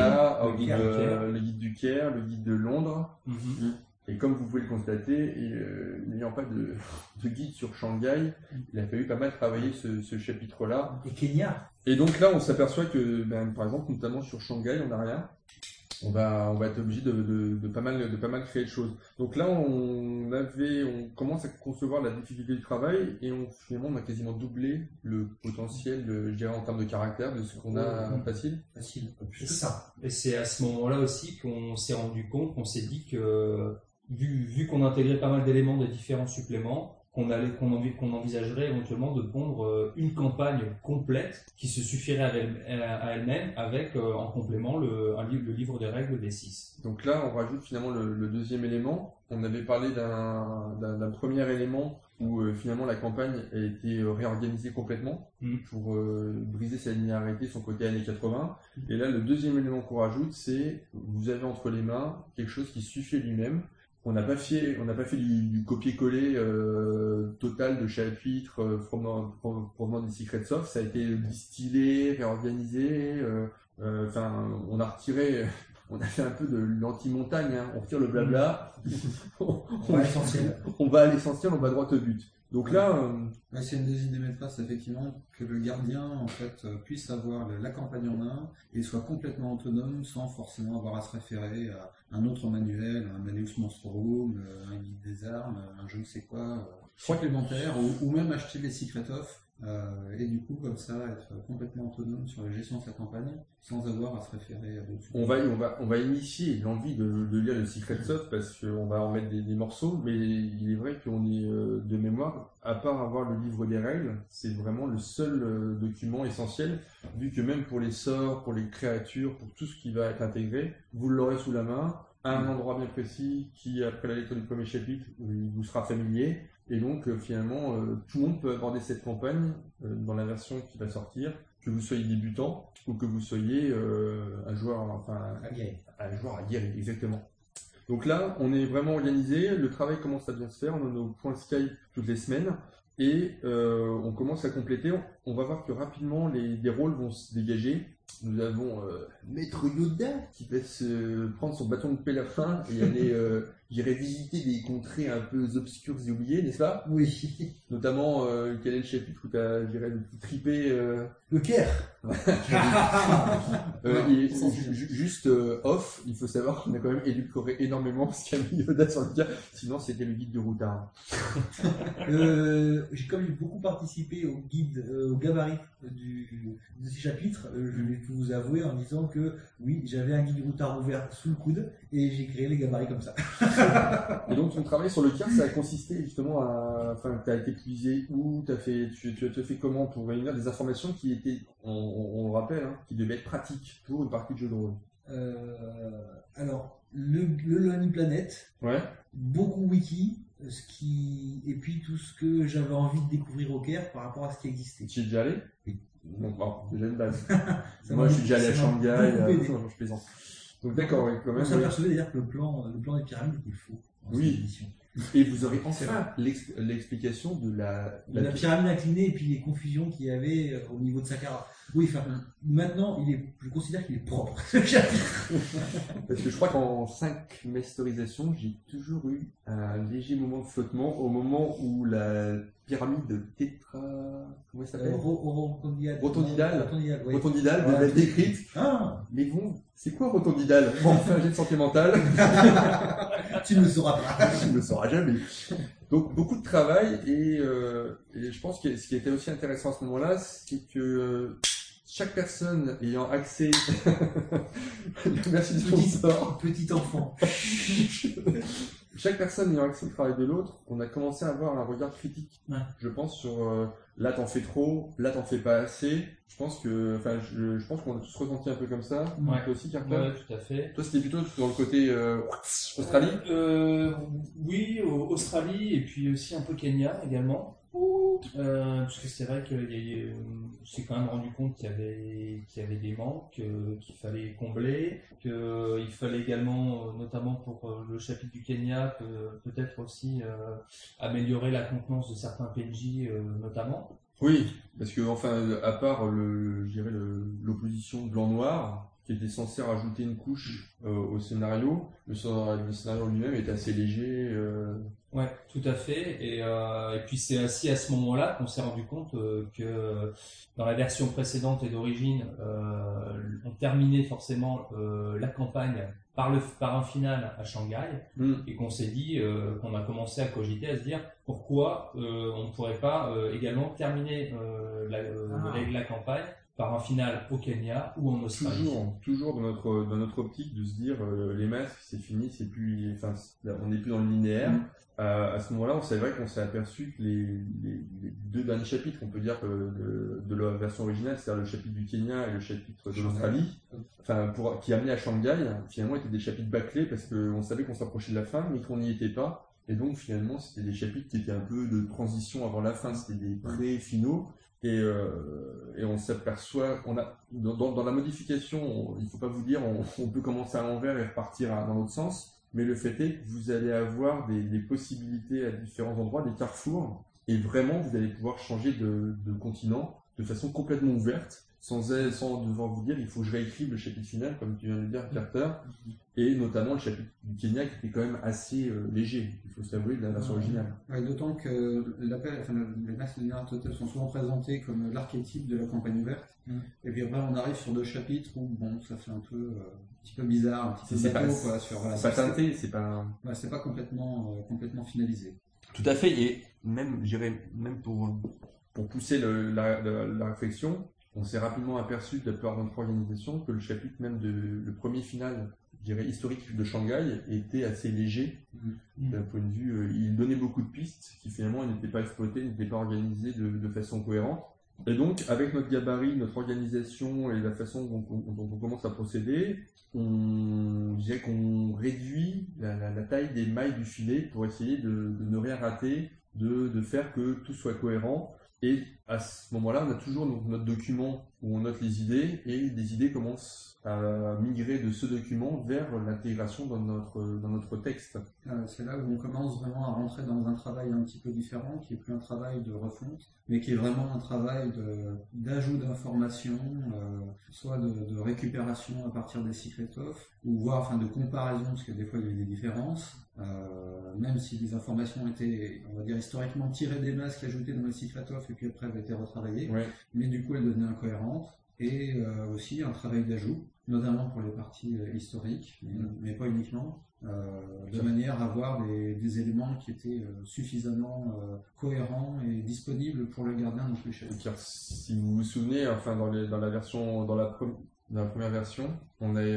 le guide du Caire, le guide de Londres. Et comme vous pouvez le constater, n'ayant pas de guide sur Shanghai, il a fallu pas mal travailler ce chapitre-là. Et Kenya. Et donc là, on s'aperçoit que, par exemple, notamment sur Shanghai, on n'a rien. On va être obligé de pas mal créer de choses. Donc là, on commence à concevoir la difficulté du travail et finalement, on a quasiment doublé le potentiel, je dirais, en termes de caractère de ce qu'on a facile. C'est ça. Et c'est à ce moment-là aussi qu'on s'est rendu compte, qu'on s'est dit que, vu qu'on intégrait pas mal d'éléments de différents suppléments, qu'on envisagerait éventuellement de pondre une campagne complète qui se suffirait à elle-même avec en complément le livre des règles des 6. Donc là, on rajoute finalement le deuxième élément. On avait parlé d'un premier élément où finalement la campagne a été réorganisée complètement pour briser sa linéarité, son côté années 80. Et là, le deuxième élément qu'on rajoute, c'est vous avez entre les mains quelque chose qui suffit lui-même. On n'a pas fait du copier-coller total de chapitres provenant des Secrets of. Ça a été distillé, réorganisé. On a retiré, on a fait un peu de l'anti-montagne. On retire le blabla. On va à l'essentiel, on va droit au but. Donc là, c'est une des idées maîtresses, effectivement, que le gardien en fait puisse avoir la campagne en main et soit complètement autonome sans forcément avoir à se référer à un autre manuel, un Manus Monstrum, un guide des armes, un je ne sais quoi supplémentaire, ou même acheter les Secret of. Et du coup, comme ça, être complètement autonome sur la gestion de sa campagne sans avoir à se référer à d'autres. On va initier l'envie de lire le Secret of parce qu'on va en mettre des morceaux, mais il est vrai qu'on est de mémoire, à part avoir le livre des règles, c'est vraiment le seul document essentiel, vu que même pour les sorts, pour les créatures, pour tout ce qui va être intégré, vous l'aurez sous la main, à un endroit bien précis qui, après la lecture du premier chapitre, vous sera familier. Et donc finalement, tout le monde peut aborder cette campagne dans la version qui va sortir, que vous soyez débutant ou que vous soyez un joueur aguerri, exactement. Donc là, on est vraiment organisé, le travail commence à bien se faire, on a nos points Skype toutes les semaines, et on commence à compléter. On va voir que rapidement, des rôles vont se dégager. Nous avons Maître Yoda qui va se prendre son bâton de pèlerin et aller visiter des contrées un peu obscures et oubliées, n'est-ce pas? Oui. Notamment, quel est le chapitre où tu as, le petit tripé Le Caire. Juste off, il faut savoir qu'on a quand même édulcoré énormément ce qu'a mis Yoda sur le Caire, sinon c'était le guide de routard. Comme j'ai beaucoup participé au guide, au gabarit de ces chapitres, je vais tout vous avouer en disant que oui, j'avais un guide routard ouvert sous le coude et j'ai créé les gabarits comme ça. Et donc ton travail sur le Caire, ça a consisté justement à, enfin, t'as été puisé où, tu as fait comment pour réunir des informations qui étaient, on le rappelle, hein, qui devaient être pratiques pour une partie de jeu de rôle. Alors, le Lonely Planet, ouais. Beaucoup wiki, et puis tout ce que j'avais envie de découvrir au Caire par rapport à ce qui existait. Tu es déjà allé? Oui. Donc, bon, déjà une base. Moi, je suis déjà allé à Shanghai, je plaisante. Donc, d'accord, oui, quand même. On s'apercevait d'ailleurs que le plan des pyramides était faux. Oui. Et vous aurez enfin l'explication de la pyramide inclinée et puis les confusions qu'il y avait au niveau de Saqqara. Oui, enfin, maintenant, je considère qu'il est propre. Parce que je crois qu'en 5 masterisations, j'ai toujours eu un léger moment de flottement au moment où la pyramide tétra... Comment elle s'appelle? Rotondidale. Rotondidale devait être décrite. Ah. Mais bon, c'est quoi rotondidale? Bon, enfin, j'ai de santé mentale. Tu ne le sauras pas. Tu ne le sauras jamais. Donc, beaucoup de travail et je pense que ce qui était aussi intéressant à ce moment-là, c'est que chaque personne ayant accès... Merci du sponsor. Petit enfant. Chaque personne ayant accès au travail de l'autre, on a commencé à avoir un regard critique. Ouais. Je pense sur là t'en fais trop, là t'en fais pas assez. Je pense qu'on a tous ressenti un peu comme ça. Ouais. Toi aussi, Carter? Ouais, tout à fait. Toi, c'était plutôt dans le côté Australie? Oui, Australie et puis aussi un peu Kenya également. Parce que c'est vrai que c'est quand même rendu compte qu'il y avait des manques qu'il fallait combler, qu'il fallait également, notamment pour le chapitre du Kenya, peut-être aussi améliorer la contenance de certains PNJ notamment. Oui, parce que enfin, à part l'opposition blanc-noir, qui était censé rajouter une couche au scénario, le scénario lui-même était assez léger. Ouais, tout à fait. Et puis c'est aussi à ce moment-là qu'on s'est rendu compte que dans la version précédente et d'origine, on terminait forcément la campagne par un final à Shanghai, et qu'on s'est dit, qu'on a commencé à cogiter, à se dire pourquoi on ne pourrait pas également terminer la campagne par un final au Kenya ou en Australie. Toujours dans notre optique de se dire les masques c'est fini, c'est plus, enfin on n'est plus dans le linéaire. À ce moment-là, c'est vrai qu'on s'est aperçu que les 2 derniers chapitres, on peut dire de la version originale, c'est-à-dire le chapitre du Kenya et le chapitre de l'Australie, enfin qui amenaient à Shanghai, finalement étaient des chapitres bâclés parce qu'on savait qu'on s'approchait de la fin, mais qu'on n'y était pas. Et donc finalement, c'était des chapitres qui étaient un peu de transition avant la fin, c'était des pré-finaux. Et on s'aperçoit, dans la modification, il faut pas vous dire, on peut commencer à l'envers et repartir dans l'autre sens, mais le fait est que vous allez avoir des possibilités à différents endroits, des carrefours, et vraiment vous allez pouvoir changer de continent de façon complètement ouverte, sans devoir vous dire il faut que je réécrive le chapitre final, comme tu viens de le dire, Carter, et notamment le chapitre du Kenya qui était quand même assez léger, il faut s'avouer, de la version originale. Ouais, d'autant que les masques de Total sont souvent présentés comme l'archétype de la campagne ouverte, et puis après on arrive sur 2 chapitres où bon, ça fait un petit peu bizarre, un petit peu bateau, quoi, sur voilà, c'est pas teinté, c'est pas... Ouais, c'est pas complètement finalisé. Tout à fait, et même, même pour pousser la réflexion, on s'est rapidement aperçu de la part de notre organisation que le chapitre même le premier final, je dirais historique de Shanghai, était assez léger d'un point de vue. Il donnait beaucoup de pistes qui finalement n'étaient pas exploitées, n'étaient pas organisées de façon cohérente. Et donc, avec notre gabarit, notre organisation et la façon dont on commence à procéder, je dirais qu'on réduit la taille des mailles du filet pour essayer de ne rien rater, de faire que tout soit cohérent. Et à ce moment-là, on a toujours notre document où on note les idées, et les idées commencent à migrer de ce document vers l'intégration dans notre texte. C'est là où on commence vraiment à rentrer dans un travail un petit peu différent, qui est plus un travail de refonte, mais qui est vraiment un travail d'ajout d'informations, soit de récupération à partir des secret of, ou voire de comparaison, parce que des fois il y avait des différences. Même si les informations étaient, on va dire, historiquement tirées des masques, ajoutées dans les secret of, et puis après elles étaient retravaillées, mais du coup elles devenaient incohérentes, et aussi un travail d'ajout, notamment pour les parties historiques, mais pas uniquement, de manière à avoir des éléments qui étaient suffisamment cohérents et disponibles pour le gardien dans tous les chapitres. Si vous vous souvenez, dans la première version, on a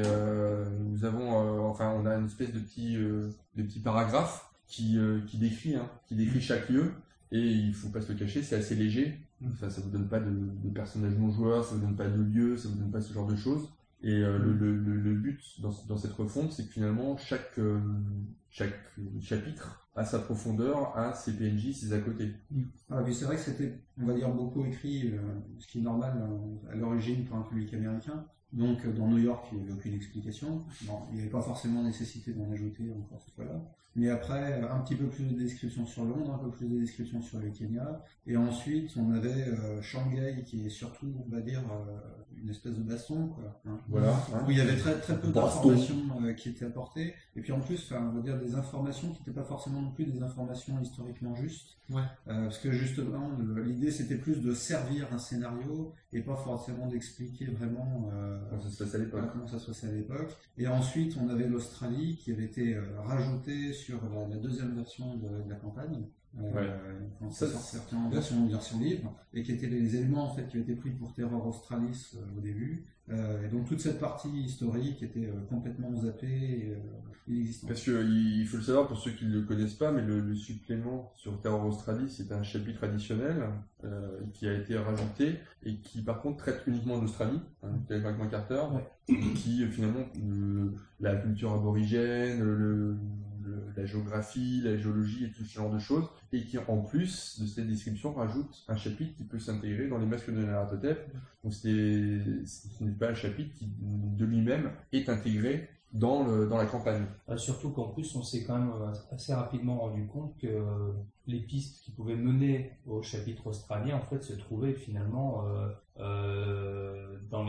une espèce de petit paragraphe qui décrit chaque lieu, et il faut pas se le cacher, c'est assez léger. Ça vous donne pas de personnages non joueurs, ça vous donne pas de lieux, ça vous donne pas ce genre de choses. Et le but dans cette refonte, c'est que finalement chaque chapitre a sa profondeur, a ses PNJ, ses à côté. C'est vrai que c'était, on va dire, beaucoup écrit, ce qui est normal à l'origine pour un public américain. Donc dans New York, il n'y avait aucune explication. Bon, il n'y avait pas forcément nécessité d'en ajouter encore cette fois-là. Mais après, un petit peu plus de descriptions sur Londres, un peu plus de descriptions sur le Kenya. Et ensuite, on avait Shanghai, qui est surtout, on va dire, une espèce de baston, quoi. Où il y avait très peu d'informations qui étaient apportées. Et puis en plus, on va dire des informations qui n'étaient pas forcément non plus des informations historiquement justes. Parce que justement, l'idée c'était plus de servir un scénario et pas forcément d'expliquer vraiment comment ça se passait à l'époque. Et ensuite, on avait l'Australie qui avait été rajoutée sur la deuxième version de la campagne. Ça sortait en version libre, et qui étaient les éléments en fait qui étaient pris pour Terror Australis au début. Et donc toute cette partie historique était complètement zappée et inexistante. Parce qu'il faut le savoir pour ceux qui ne le connaissent pas, mais le supplément sur Terror Australis, c'est un chapitre additionnel qui a été rajouté et qui par contre traite uniquement d'Australie, avec Greg McCarter, qui finalement la culture aborigène, la géographie, la géologie et tout ce genre de choses, et qui en plus de cette description rajoute un chapitre qui peut s'intégrer dans les masques de Nyarlathotep. Donc ce n'est pas un chapitre qui de lui-même est intégré dans la campagne. Surtout qu'en plus on s'est quand même assez rapidement rendu compte que les pistes qui pouvaient mener au chapitre australien en fait se trouvaient finalement dans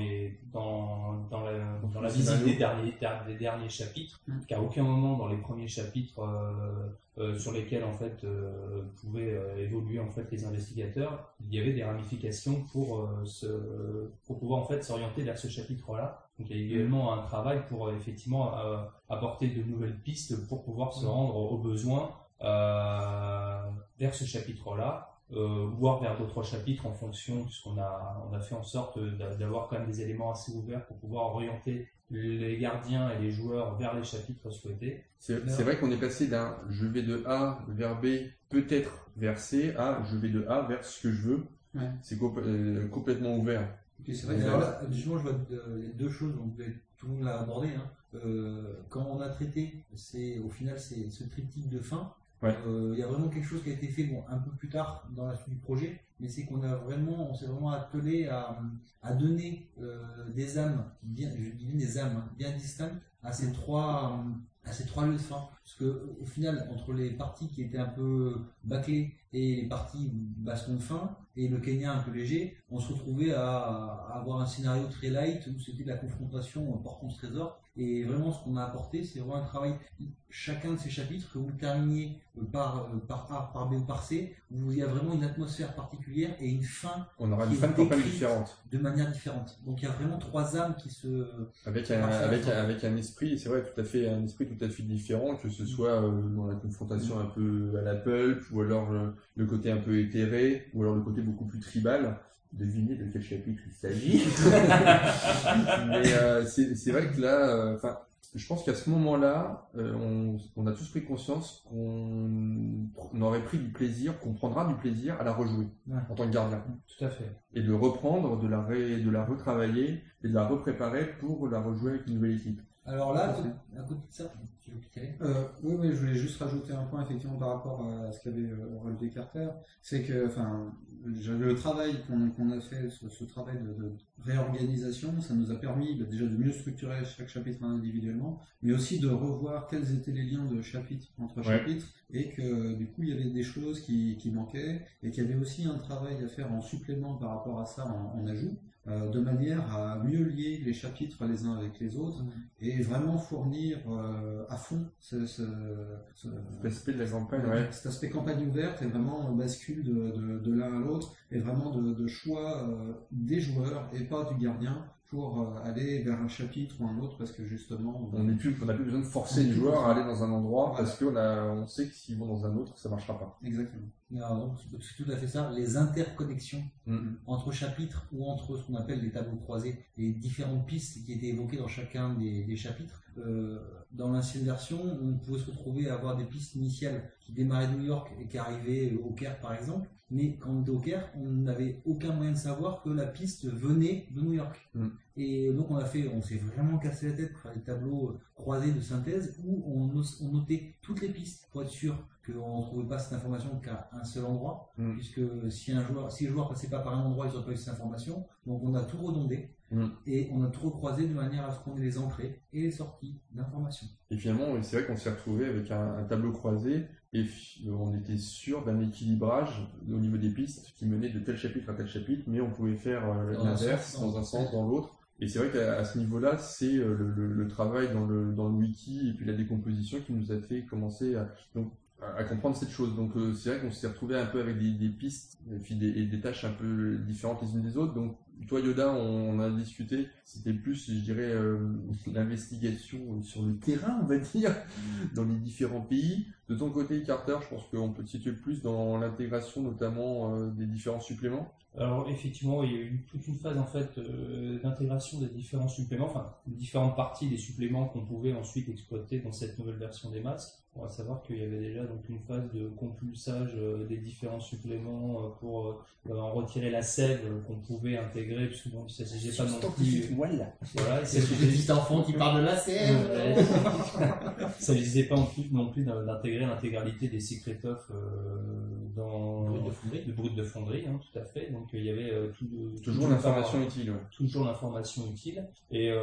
la visite des derniers chapitres, qu'à aucun moment dans les premiers chapitres sur lesquels en fait pouvaient évoluer en fait les investigateurs, il y avait des ramifications pour pouvoir en fait s'orienter vers ce chapitre-là. Donc il y a également un travail pour effectivement apporter de nouvelles pistes pour pouvoir se rendre aux besoins vers ce chapitre-là, voire vers d'autres chapitres en fonction, puisqu'on a fait en sorte d'avoir quand même des éléments assez ouverts pour pouvoir orienter les gardiens et les joueurs vers les chapitres souhaités. C'est vrai qu'on est passé d'un je vais de A vers B, peut-être vers C, à je vais de A vers ce que je veux. C'est complètement ouvert. Et c'est vrai que là, justement, je vois deux choses, donc tout le monde l'a abordé. Quand on a traité, au final, c'est ce triptyque de fin. Il y a vraiment quelque chose qui a été fait un peu plus tard dans la suite du projet, mais c'est on s'est vraiment attelé à donner des âmes, bien distinctes à ces trois lieux de fin. Parce que au final, entre les parties qui étaient un peu bâclées et les parties baston de fin et le Kenya un peu léger, on se retrouvait à avoir un scénario très light où c'était de la confrontation porte-trésor. Et vraiment, ce qu'on a apporté, c'est vraiment un travail. Chacun de ces chapitres, que vous le terminiez par A, par B ou par C, où il y a vraiment une atmosphère particulière et une fin. On aura une fin de campagne différente. De manière différente. Donc il y a vraiment trois âmes qui se. Avec un esprit, c'est vrai, un esprit tout à fait différent, que ce soit dans la confrontation un peu à la pulp, ou alors le côté un peu éthéré, ou alors le côté beaucoup plus tribal. Deviner de quel chapitre il s'agit. Mais c'est vrai que là, je pense qu'à ce moment-là, on a tous pris conscience qu'on aurait pris du plaisir, qu'on prendra du plaisir à la rejouer en tant que gardien. Tout à fait. Et de reprendre, de la retravailler et de la repréparer pour la rejouer avec une nouvelle équipe. Alors là, à côté de ça, tu veux cliquer ? Oui, je voulais juste rajouter un point effectivement par rapport à ce qu'avait relevé Carter, c'est que, le travail qu'on a fait, ce travail de réorganisation, ça nous a permis déjà de mieux structurer chaque chapitre individuellement, mais aussi de revoir quels étaient les liens de chapitre entre chapitres, et que du coup il y avait des choses qui manquaient, et qu'il y avait aussi un travail à faire en supplément par rapport à ça, en ajout. De manière à mieux lier les chapitres les uns avec les autres et vraiment fournir à fond cet L'aspect de la campagne, cet aspect campagne ouverte et vraiment bascule de l'un à l'autre et vraiment de choix des joueurs et pas du gardien pour aller vers un chapitre ou un autre, parce que justement on n'a plus besoin de forcer les joueurs à aller dans un endroit parce qu'on sait que s'ils vont dans un autre, ça marchera pas. Exactement. C'est tout à fait ça. Les interconnexions entre chapitres ou entre ce qu'on appelle les tableaux croisés, les différentes pistes qui étaient évoquées dans chacun des chapitres. Dans l'ancienne version, on pouvait se retrouver à avoir des pistes initiales qui démarraient de New York et qui arrivaient au Caire par exemple, mais quand on était au Caire, on n'avait aucun moyen de savoir que la piste venait de New York. Et donc on s'est vraiment cassé la tête pour faire des tableaux croisés de synthèse où on notait toutes les pistes pour être sûr qu'on ne trouvait pas cette information qu'à un seul endroit, puisque si les joueurs passaient pas par un endroit, ils n'auraient pas eu cette information. Donc on a tout redondé et on a tout recroisé de manière à ce qu'on ait les entrées et les sorties d'informations. Et finalement, c'est vrai qu'on s'est retrouvé avec un tableau croisé et on était sûr d'un équilibrage au niveau des pistes qui menait de tel chapitre à tel chapitre, mais on pouvait faire l'inverse dans un sens, dans l'autre. Et c'est vrai qu'à ce niveau-là, c'est le travail dans le wiki et puis la décomposition qui nous a fait commencer à comprendre cette chose. Donc c'est vrai qu'on s'est retrouvé un peu avec des pistes et puis des tâches un peu différentes les unes des autres. Donc toi Yoda, on a discuté, c'était plus, je dirais, l'investigation sur le terrain, on va dire, dans les différents pays. De ton côté Carter, je pense qu'on peut te situer plus dans l'intégration notamment des différents suppléments. Alors effectivement, il y a eu toute une phase en fait d'intégration des différents suppléments, enfin différentes parties des suppléments qu'on pouvait ensuite exploiter dans cette nouvelle version des masques. On va savoir qu'il y avait déjà donc une phase de compulsage des différents suppléments pour en retirer la sève qu'on pouvait intégrer, puisque bon, ça s'agissait pas non plus. Voilà, c'est ce petit enfant qui parle de la sève. Ça s'agissait pas non plus d'intégrer l'intégralité des secret of dans le brut de fonderie, tout à fait. Donc il y avait toujours l'information utile. Toujours l'information utile. Et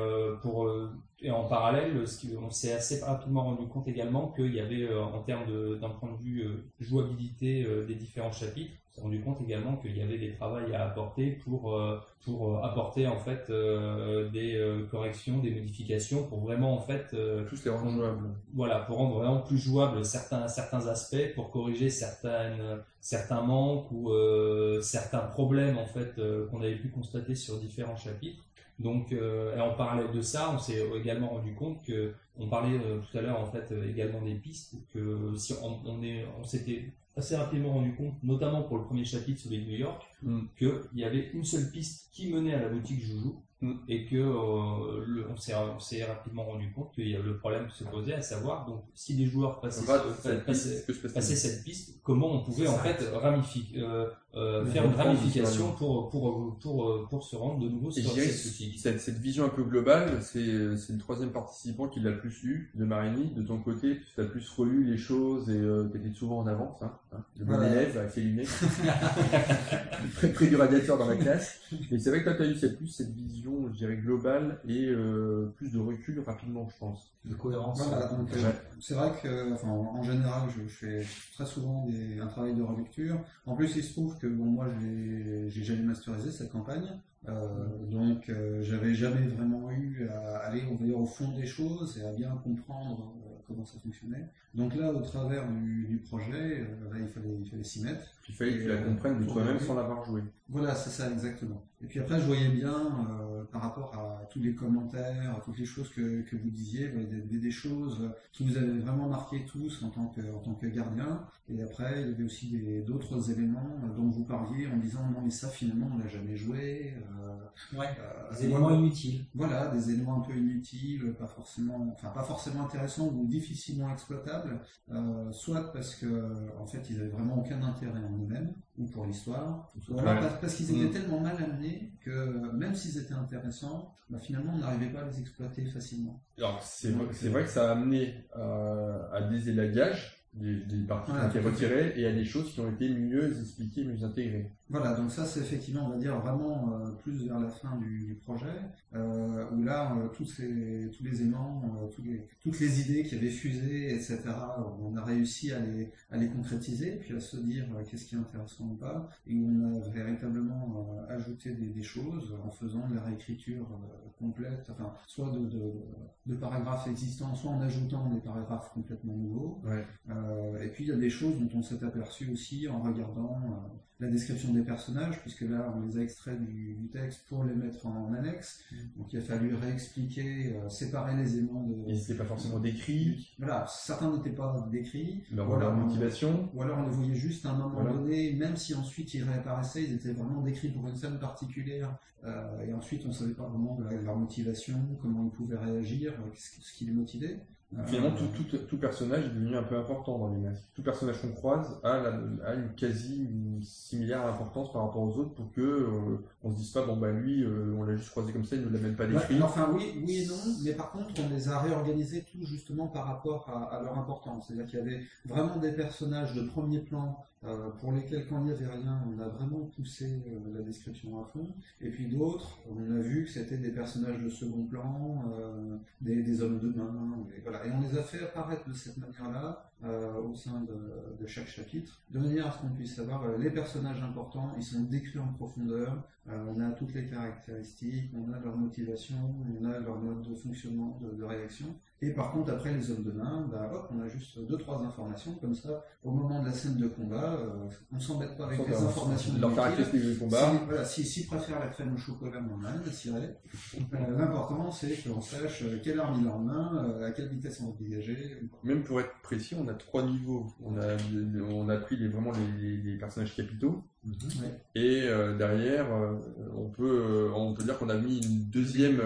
en parallèle, on s'est assez rapidement rendu compte également qu'il y avait, en termes d'un point de vue jouabilité des différents chapitres, on s'est rendu compte également qu'il y avait des travails à apporter pour apporter en fait des corrections, des modifications pour vraiment en fait tous les rendre jouables. Voilà, pour rendre vraiment plus jouables certains aspects, pour corriger certains manques ou certains problèmes en fait qu'on avait pu constater sur différents chapitres. Donc, et en parallèle de ça, on s'est également rendu compte que, on parlait tout à l'heure en fait également des pistes, que si on s'était assez rapidement rendu compte, notamment pour le premier chapitre sur les New York, qu'il y avait une seule piste qui menait à la boutique Joujou, et que on s'est rapidement rendu compte que le problème se posait, à savoir donc si les joueurs passaient cette piste, comment on pouvait en fait faire une ramification pour se rendre de nouveau sur cette boutique. Cette vision un peu globale, c'est le troisième participant qui l'a le plus lu de Marigny. De ton côté, tu as plus relu les choses et tu étais souvent en avance, le bon élève avec ses lunettes, près du radiateur dans la classe. Et c'est vrai que toi, tu as eu cette vision, je dirais, globale et plus de recul rapidement, je pense. De cohérence. Voilà, donc c'est vrai que, en général, je fais très souvent un travail de relecture. En plus, il se trouve que moi, j'ai jamais masterisé cette campagne. Donc j'avais jamais vraiment eu à aller, on va dire, au fond des choses et à bien comprendre comment ça fonctionnait. Donc là, au travers du projet, il fallait s'y mettre. Il fallait que tu la comprennes de toi-même sans l'avoir joué. Voilà, c'est ça, exactement. Et puis après, je voyais bien, par rapport à tous les commentaires, à toutes les choses que vous disiez, des choses qui vous avaient vraiment marqué tous en tant que gardien. Et après, il y avait aussi d'autres éléments dont vous parliez en disant non mais ça finalement on l'a jamais joué. Des éléments inutiles. Voilà, des éléments un peu inutiles, pas forcément intéressants ou difficilement exploitables, soit parce que en fait ils avaient vraiment aucun intérêt en eux-mêmes ou pour l'histoire, ou alors parce qu'ils étaient tellement mal amenés que même même s'ils étaient intéressants, finalement on n'arrivait pas à les exploiter facilement. Alors c'est vrai que ça a amené à des élagages, des parties qui ont été retirées et à des choses qui ont été mieux expliquées, mieux intégrées. Voilà, donc ça c'est effectivement, on va dire, vraiment plus vers la fin du projet, où là, tous les aimants, toutes les idées qui avaient fusé, etc., on a réussi à les concrétiser, puis à se dire qu'est-ce qui est intéressant ou pas, et on a véritablement ajouté des choses en faisant de la réécriture complète, enfin, soit de paragraphes existants, soit en ajoutant des paragraphes complètement nouveaux. Ouais. Et puis il y a des choses dont on s'est aperçu aussi en regardant la description des personnages, puisque là on les a extraits du texte pour les mettre en annexe. Donc il a fallu réexpliquer, séparer les éléments de... Ils n'étaient pas forcément décrits. Voilà, certains n'étaient pas décrits. Leur motivation. Ou alors on les voyait juste à un moment donné, même si ensuite ils réapparaissaient, ils étaient vraiment décrits pour une scène particulière. Et ensuite on ne savait pas vraiment leur motivation, comment ils pouvaient réagir, ce qui les motivait. Finalement, tout personnage est devenu un peu important dans les masques. Tout personnage qu'on croise a une une similaire importance par rapport aux autres pour que on se dise pas lui on l'a juste croisé comme ça, il ne l'a même pas décrit. Enfin oui et non, mais par contre on les a réorganisés tous justement par rapport à leur importance. C'est-à-dire qu'il y avait vraiment des personnages de premier plan pour lesquels quand il n'y avait rien, on a vraiment poussé la description à fond. Et puis d'autres, on a vu que c'était des personnages de second plan, des hommes de main, voilà. Et on les a fait apparaître de cette manière-là au sein de chaque chapitre, de manière à ce qu'on puisse savoir les personnages importants, ils sont décrits en profondeur, on a toutes les caractéristiques, on a leur motivation, on a leur mode de fonctionnement, de réaction. Et par contre, après les hommes de main, on a juste 2-3 informations, comme ça, au moment de la scène de combat, on ne s'embête pas avec les informations de leur caractéristiques de combat. S'ils préfèrent la crème au chocolat normal, l'important c'est qu'on sache quelle arme il a en main, à quelle vitesse on va dégager. Même pour être précis, on a 3 niveaux. On a pris vraiment les personnages capitaux. Et derrière, on peut dire qu'on a mis une deuxième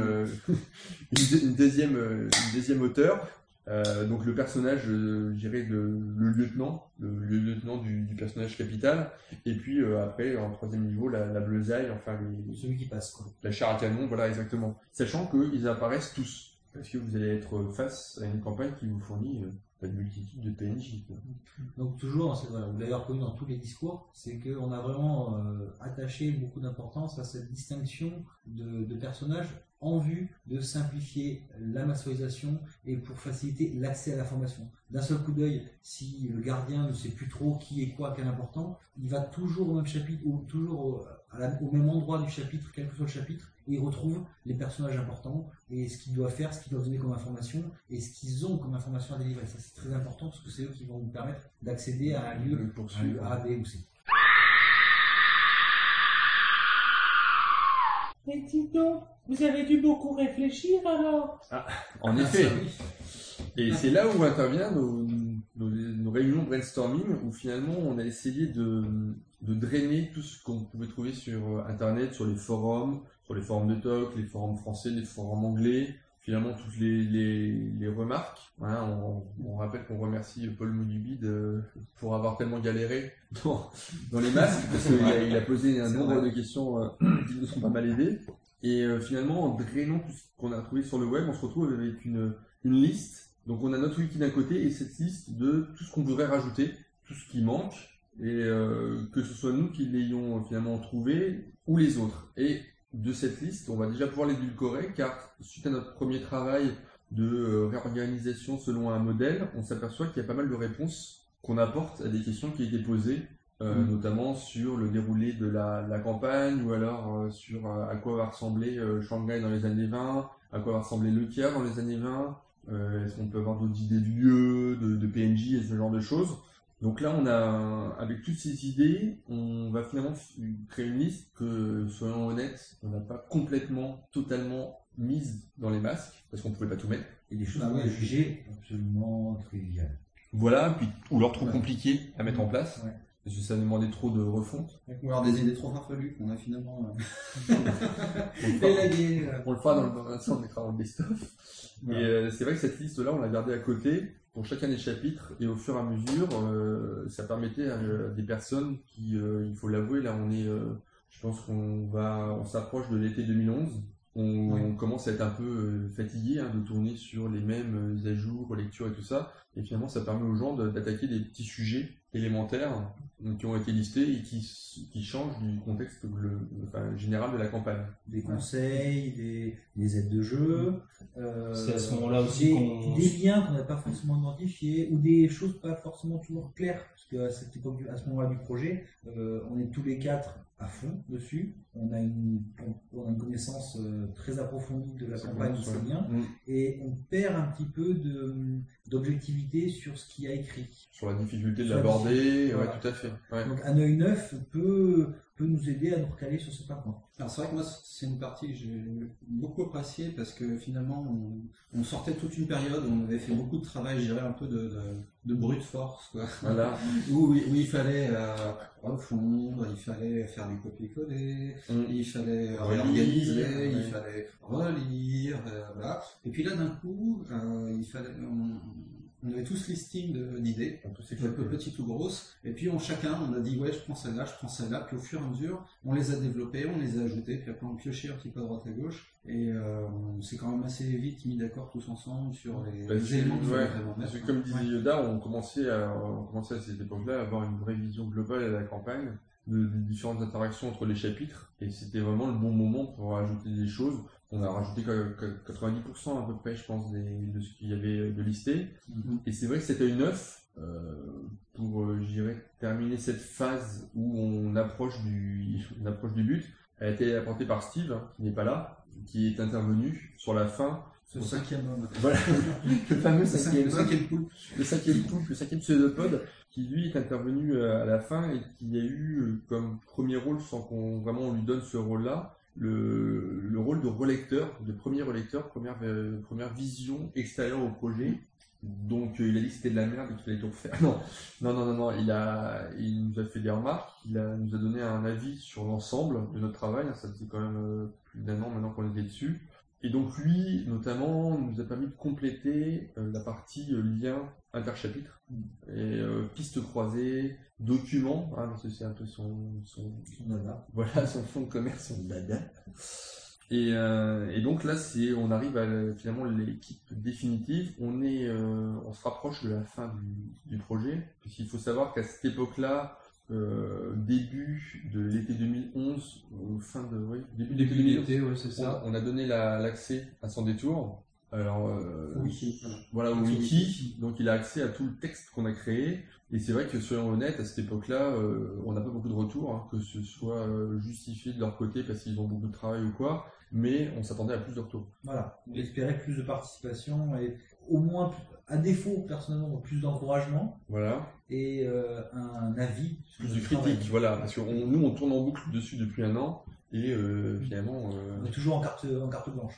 hauteur. Donc le personnage, je dirais le lieutenant du personnage capital, et puis après en troisième niveau la bleusaille, enfin celui qui passe quoi. La chair à canon, voilà exactement. Sachant qu'ils apparaissent tous, parce que vous allez être face à une campagne qui vous fournit une multitude de PNJ. Donc toujours, vous l'avez reconnu dans tous les discours, c'est qu'on a vraiment attaché beaucoup d'importance à cette distinction de personnages en vue de simplifier la masterisation et pour faciliter l'accès à l'information. D'un seul coup d'œil, si le gardien ne sait plus trop qui est quoi, quel important, il va toujours au même chapitre, ou toujours au même endroit du chapitre, quel que soit le chapitre, et il retrouve les personnages importants, et ce qu'ils doivent faire, ce qu'ils doivent donner comme information, et ce qu'ils ont comme information à délivrer. Ça c'est très important, parce que c'est eux qui vont vous permettre d'accéder à un lieu, A, B ou C. Mais dis donc, vous avez dû beaucoup réfléchir alors. En effet. Et c'est là où interviennent nos réunions brainstorming, où finalement on a essayé de drainer tout ce qu'on pouvait trouver sur Internet, sur les forums de TOC, les forums français, les forums anglais, finalement toutes les remarques. Voilà, on rappelle qu'on remercie Paul Monubide pour avoir tellement galéré dans les masques, parce qu'il a posé un nombre de questions qui nous ont pas mal aidés. Et finalement, en drainant tout ce qu'on a trouvé sur le web, on se retrouve avec une liste. Donc on a notre wiki d'un côté et cette liste de tout ce qu'on voudrait rajouter, tout ce qui manque, et que ce soit nous qui l'ayons finalement trouvé ou les autres. Et de cette liste, on va déjà pouvoir l'édulcorer, car suite à notre premier travail de réorganisation selon un modèle, on s'aperçoit qu'il y a pas mal de réponses qu'on apporte à des questions qui étaient posées, notamment sur le déroulé de la campagne, ou alors sur à quoi va ressembler Shanghai dans les années 20, à quoi va ressembler Lucia dans les années 20, est-ce qu'on peut avoir d'autres idées de lieux, de PNJ et ce genre de choses. Donc là, avec toutes ces idées, on va finalement créer une liste que, soyons honnêtes, on n'a pas totalement mise dans les masques, parce qu'on ne pouvait pas tout mettre. Et des choses qu'on a jugées absolument triviales. Voilà, ou alors trop compliquées à mettre en place, parce que ça demandait trop de refonte. Ou alors des idées trop farfelues qu'on a finalement élaguées. On le fera on mettra dans le best-of. Et c'est vrai que cette liste-là, on l'a gardée à côté pour chacun des chapitres, et au fur et à mesure, ça permettait à des personnes qui, il faut l'avouer, là on est, Je pense on s'approche de l'été 2011. On commence à être un peu fatigué de tourner sur les mêmes ajouts, relectures et tout ça. Et finalement, ça permet aux gens d'attaquer des petits sujets élémentaires qui ont été listés et qui changent du contexte général de la campagne. Des conseils, des aides de jeu. C'est à ce moment-là aussi des liens qu'on n'a pas forcément identifiés ou des choses pas forcément toujours claires. Parce qu'à cette époque, à ce moment-là du projet, on est tous les 4 à fond dessus. On a une connaissance très approfondie de la campagne de ces liens et on perd un petit peu d'objectivité sur ce qu'il y a écrit. Sur la difficulté de l'aborder, voilà. Tout à fait. Ouais. Donc un œil neuf peut nous aider à nous recaler sur certains points. Alors c'est vrai que moi c'est une partie que j'ai beaucoup appréciée parce que finalement on sortait toute une période où on avait fait beaucoup de travail, je dirais un peu de brute force, quoi. Voilà. où il fallait refondre, il fallait faire du copier-coller, il fallait réorganiser, il fallait relire, voilà. Et puis là d'un coup on avait tous listing d'idées, petites ou grosses, et puis chacun on a dit ouais je prends celle-là, puis au fur et à mesure on les a développées, on les a ajoutées, puis après on piochait un petit peu à droite à gauche, et on s'est quand même assez vite mis d'accord tous ensemble sur les éléments qu'on voulait vraiment mettre. Parce que comme disait Yoda, on commençait à cette époque-là à avoir une vraie vision globale de la campagne, de différentes interactions entre les chapitres, et c'était vraiment le bon moment pour ajouter des choses. On a rajouté 90% à peu près, je pense, de ce qu'il y avait de listé. Et c'est vrai que cet œil neuf, pour, je dirais, terminer cette phase où on approche du but, a été apporté par Steve, qui n'est pas là, qui est intervenu sur la fin. Ce 5e homme. Voilà, le fameux 5e poulpe. Le 5e pseudopode, qui lui est intervenu à la fin et qui a eu comme premier rôle, sans qu'on vraiment lui donne ce rôle-là, le rôle de relecteur, de premier relecteur, première vision extérieure au projet. Donc il a dit que c'était de la merde et qu'il fallait tout refaire. Non, il nous a fait des remarques, nous a donné un avis sur l'ensemble de notre travail. Ça faisait quand même plus d'1 an maintenant qu'on était dessus. Et donc lui, notamment, nous a permis de compléter la partie lien interchapitre et pistes croisées, documents, parce que c'est un peu son dada. Voilà, son fonds de commerce, son dada. Et donc là, on arrive à finalement l'équipe définitive. On se rapproche de la fin du projet, puisqu'il faut savoir qu'à cette époque-là, début de l'été 2011, début de l'été, c'est ça. On a donné l'accès à Sans Détour. Alors, au wiki, donc il a accès à tout le texte qu'on a créé. Et c'est vrai que, soyons honnêtes, à cette époque-là, on n'a pas beaucoup de retours, que ce soit justifié de leur côté parce qu'ils ont beaucoup de travail ou quoi, mais on s'attendait à plus de retours. Voilà, on espérait plus de participation et au moins, à défaut, personnellement, plus d'encouragement. Voilà. Et un avis. Plus de critique, voilà, parce que nous, on tourne en boucle dessus depuis 1 an. Et finalement, on est toujours en carte blanche.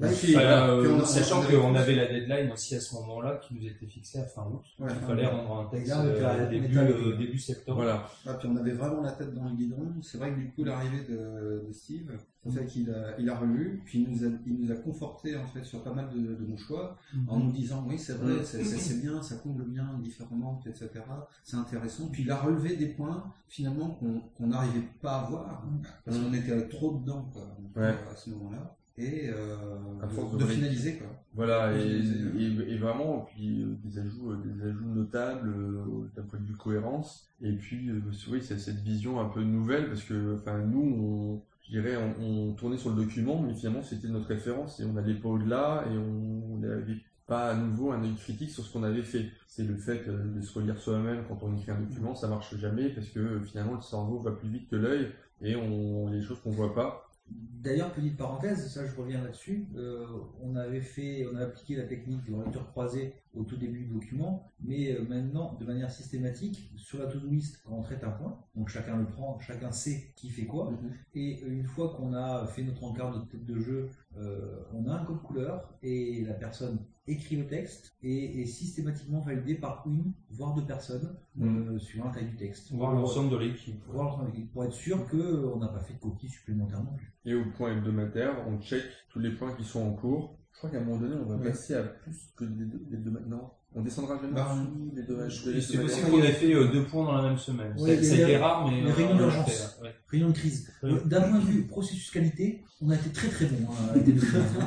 Sachant qu'on avait la deadline aussi à ce moment-là qui nous était fixée à fin août. Il fallait rendre un texte début septembre. Voilà. Puis on avait vraiment la tête dans le guidon. C'est vrai que du coup l'arrivée de Steve, c'est fait qu'il a relu, puis il nous a conforté en fait sur pas mal de nos choix, en nous disant oui c'est vrai, c'est bien, ça comble bien différemment, etc. C'est intéressant. Puis il a relevé des points finalement qu'on n'arrivait pas à voir parce qu'on était trop dedans à ce moment-là. Et de finaliser quoi. Voilà, et vraiment, puis des ajouts notables d'un point de vue cohérence. Et puis oui, c'est cette vision un peu nouvelle parce que nous on tournait sur le document, mais finalement c'était notre référence et on n'allait pas au-delà et on n'avait pas à nouveau un œil critique sur ce qu'on avait fait. C'est le fait de se relire soi-même quand on écrit un document, ça marche jamais parce que finalement le cerveau va plus vite que l'œil et il y a des choses qu'on voit pas. D'ailleurs, petite parenthèse, ça je reviens là-dessus, on a appliqué la technique de lecture croisée au tout début du document, mais maintenant, de manière systématique, sur la to-do list, quand on traite un point, donc chacun le prend, chacun sait qui fait quoi, et une fois qu'on a fait notre encart de tête de jeu, on a un code couleur, et la personne écrit le texte, et est systématiquement validé par une, voire 2 personnes, suivant la taille du texte. Voir l'ensemble de l'équipe. Pour être sûr qu'on n'a pas fait de coquilles supplémentaires non plus. Et au point hebdomadaire, on check tous les points qui sont en cours. Je crois qu'à un moment donné, on va passer à plus que les deux maintenant. On descendra jamais les deux. C'est possible qu'on ait fait 2 points dans la même semaine. Ça a été rare, mais les réunions d'urgence. réunion de crise. D'un point de vue processus qualité, on a été très très bon avec des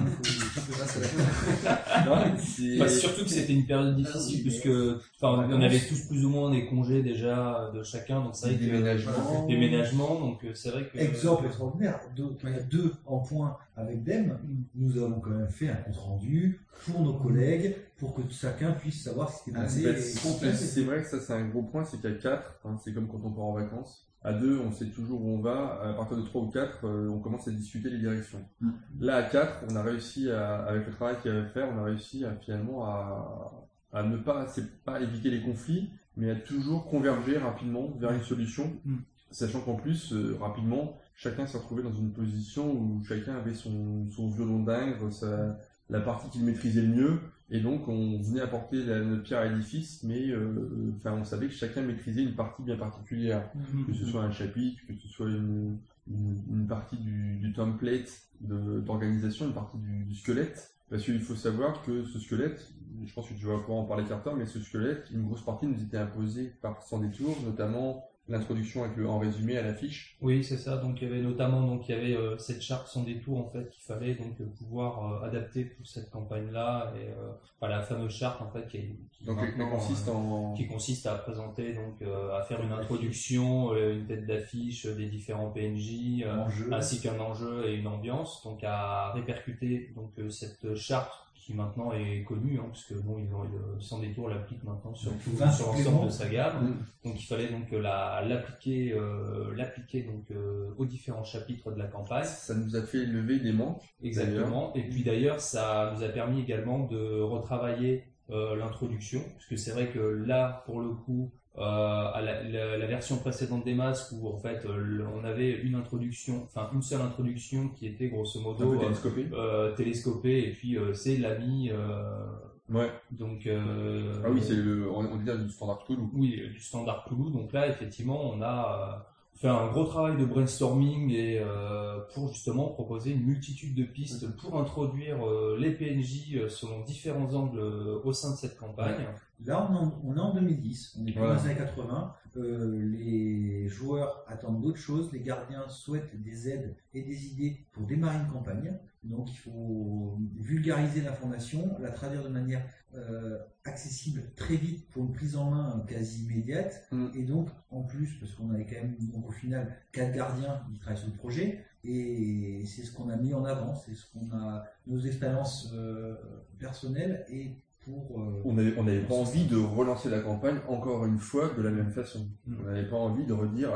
surtout que c'était une période difficile puisque on avait tous plus ou moins des congés déjà de chacun, donc c'est vrai que déménagements, donc c'est vrai que exemple extraordinaire. Donc il y a 2 en point avec DEM. Nous avons quand même fait un compte rendu pour nos collègues pour que chacun puisse savoir ce qui s'est passé. C'est vrai que ça c'est un gros point, c'est qu'à 4, c'est comme quand on part en vacances. À 2, on sait toujours où on va. À partir de 3 ou 4, on commence à discuter les directions. Là, à 4, on a réussi avec le travail qu'il y avait à faire, on a réussi finalement à ne pas, c'est pas éviter les conflits, mais à toujours converger rapidement vers une solution. Sachant qu'en plus, rapidement, chacun s'est retrouvé dans une position où chacun avait son violon d'Ingres, la partie qu'il maîtrisait le mieux, et donc on venait apporter notre pierre à l'édifice, mais on savait que chacun maîtrisait une partie bien particulière, que ce soit un chapitre, que ce soit une partie du template d'organisation, une partie du squelette, parce qu'il faut savoir que ce squelette, je pense que tu vas pouvoir en parler Carter, mais ce squelette, une grosse partie nous était imposée par Sans Détour, notamment l'introduction en résumé à l'affiche. Oui, c'est ça. Donc il y avait notamment cette charte Sans Détour en fait qu'il fallait donc pouvoir adapter pour cette campagne-là et la fameuse charte en fait qui consiste à présenter donc à faire une introduction, une tête d'affiche des différents PNJ, ainsi qu'un enjeu et une ambiance, donc à répercuter donc cette charte qui maintenant est connu, puisque Sans Détour l'applique maintenant sur l'ensemble de sa gamme. Donc il fallait donc l'appliquer donc aux différents chapitres de la campagne. Ça nous a fait lever des manques. Exactement. Et puis d'ailleurs, ça nous a permis également de retravailler l'introduction, puisque c'est vrai que là, pour le coup, à la version précédente des masques où en fait on avait une seule introduction qui était grosso modo télescopée et puis c'est l'ami donc c'est on dit du standard Cthulhu. Oui, du standard Cthulhu. Donc là effectivement on a fait un gros travail de brainstorming et pour justement proposer une multitude de pistes pour introduire les PNJ selon différents angles au sein de cette campagne. Là, on est en 2010, on est dans les années 80. Les joueurs attendent d'autres choses. Les gardiens souhaitent des aides et des idées pour démarrer une campagne. Donc, il faut vulgariser l'information, la traduire de manière accessible très vite pour une prise en main quasi immédiate. Et donc, en plus, parce qu'on avait quand même, donc, au final, 4 gardiens qui travaillent sur le projet. Et c'est ce qu'on a mis en avant, c'est ce qu'on a, nos expériences personnelles et on n'avait pas envie de relancer la campagne encore une fois de la même façon. On n'avait pas envie de redire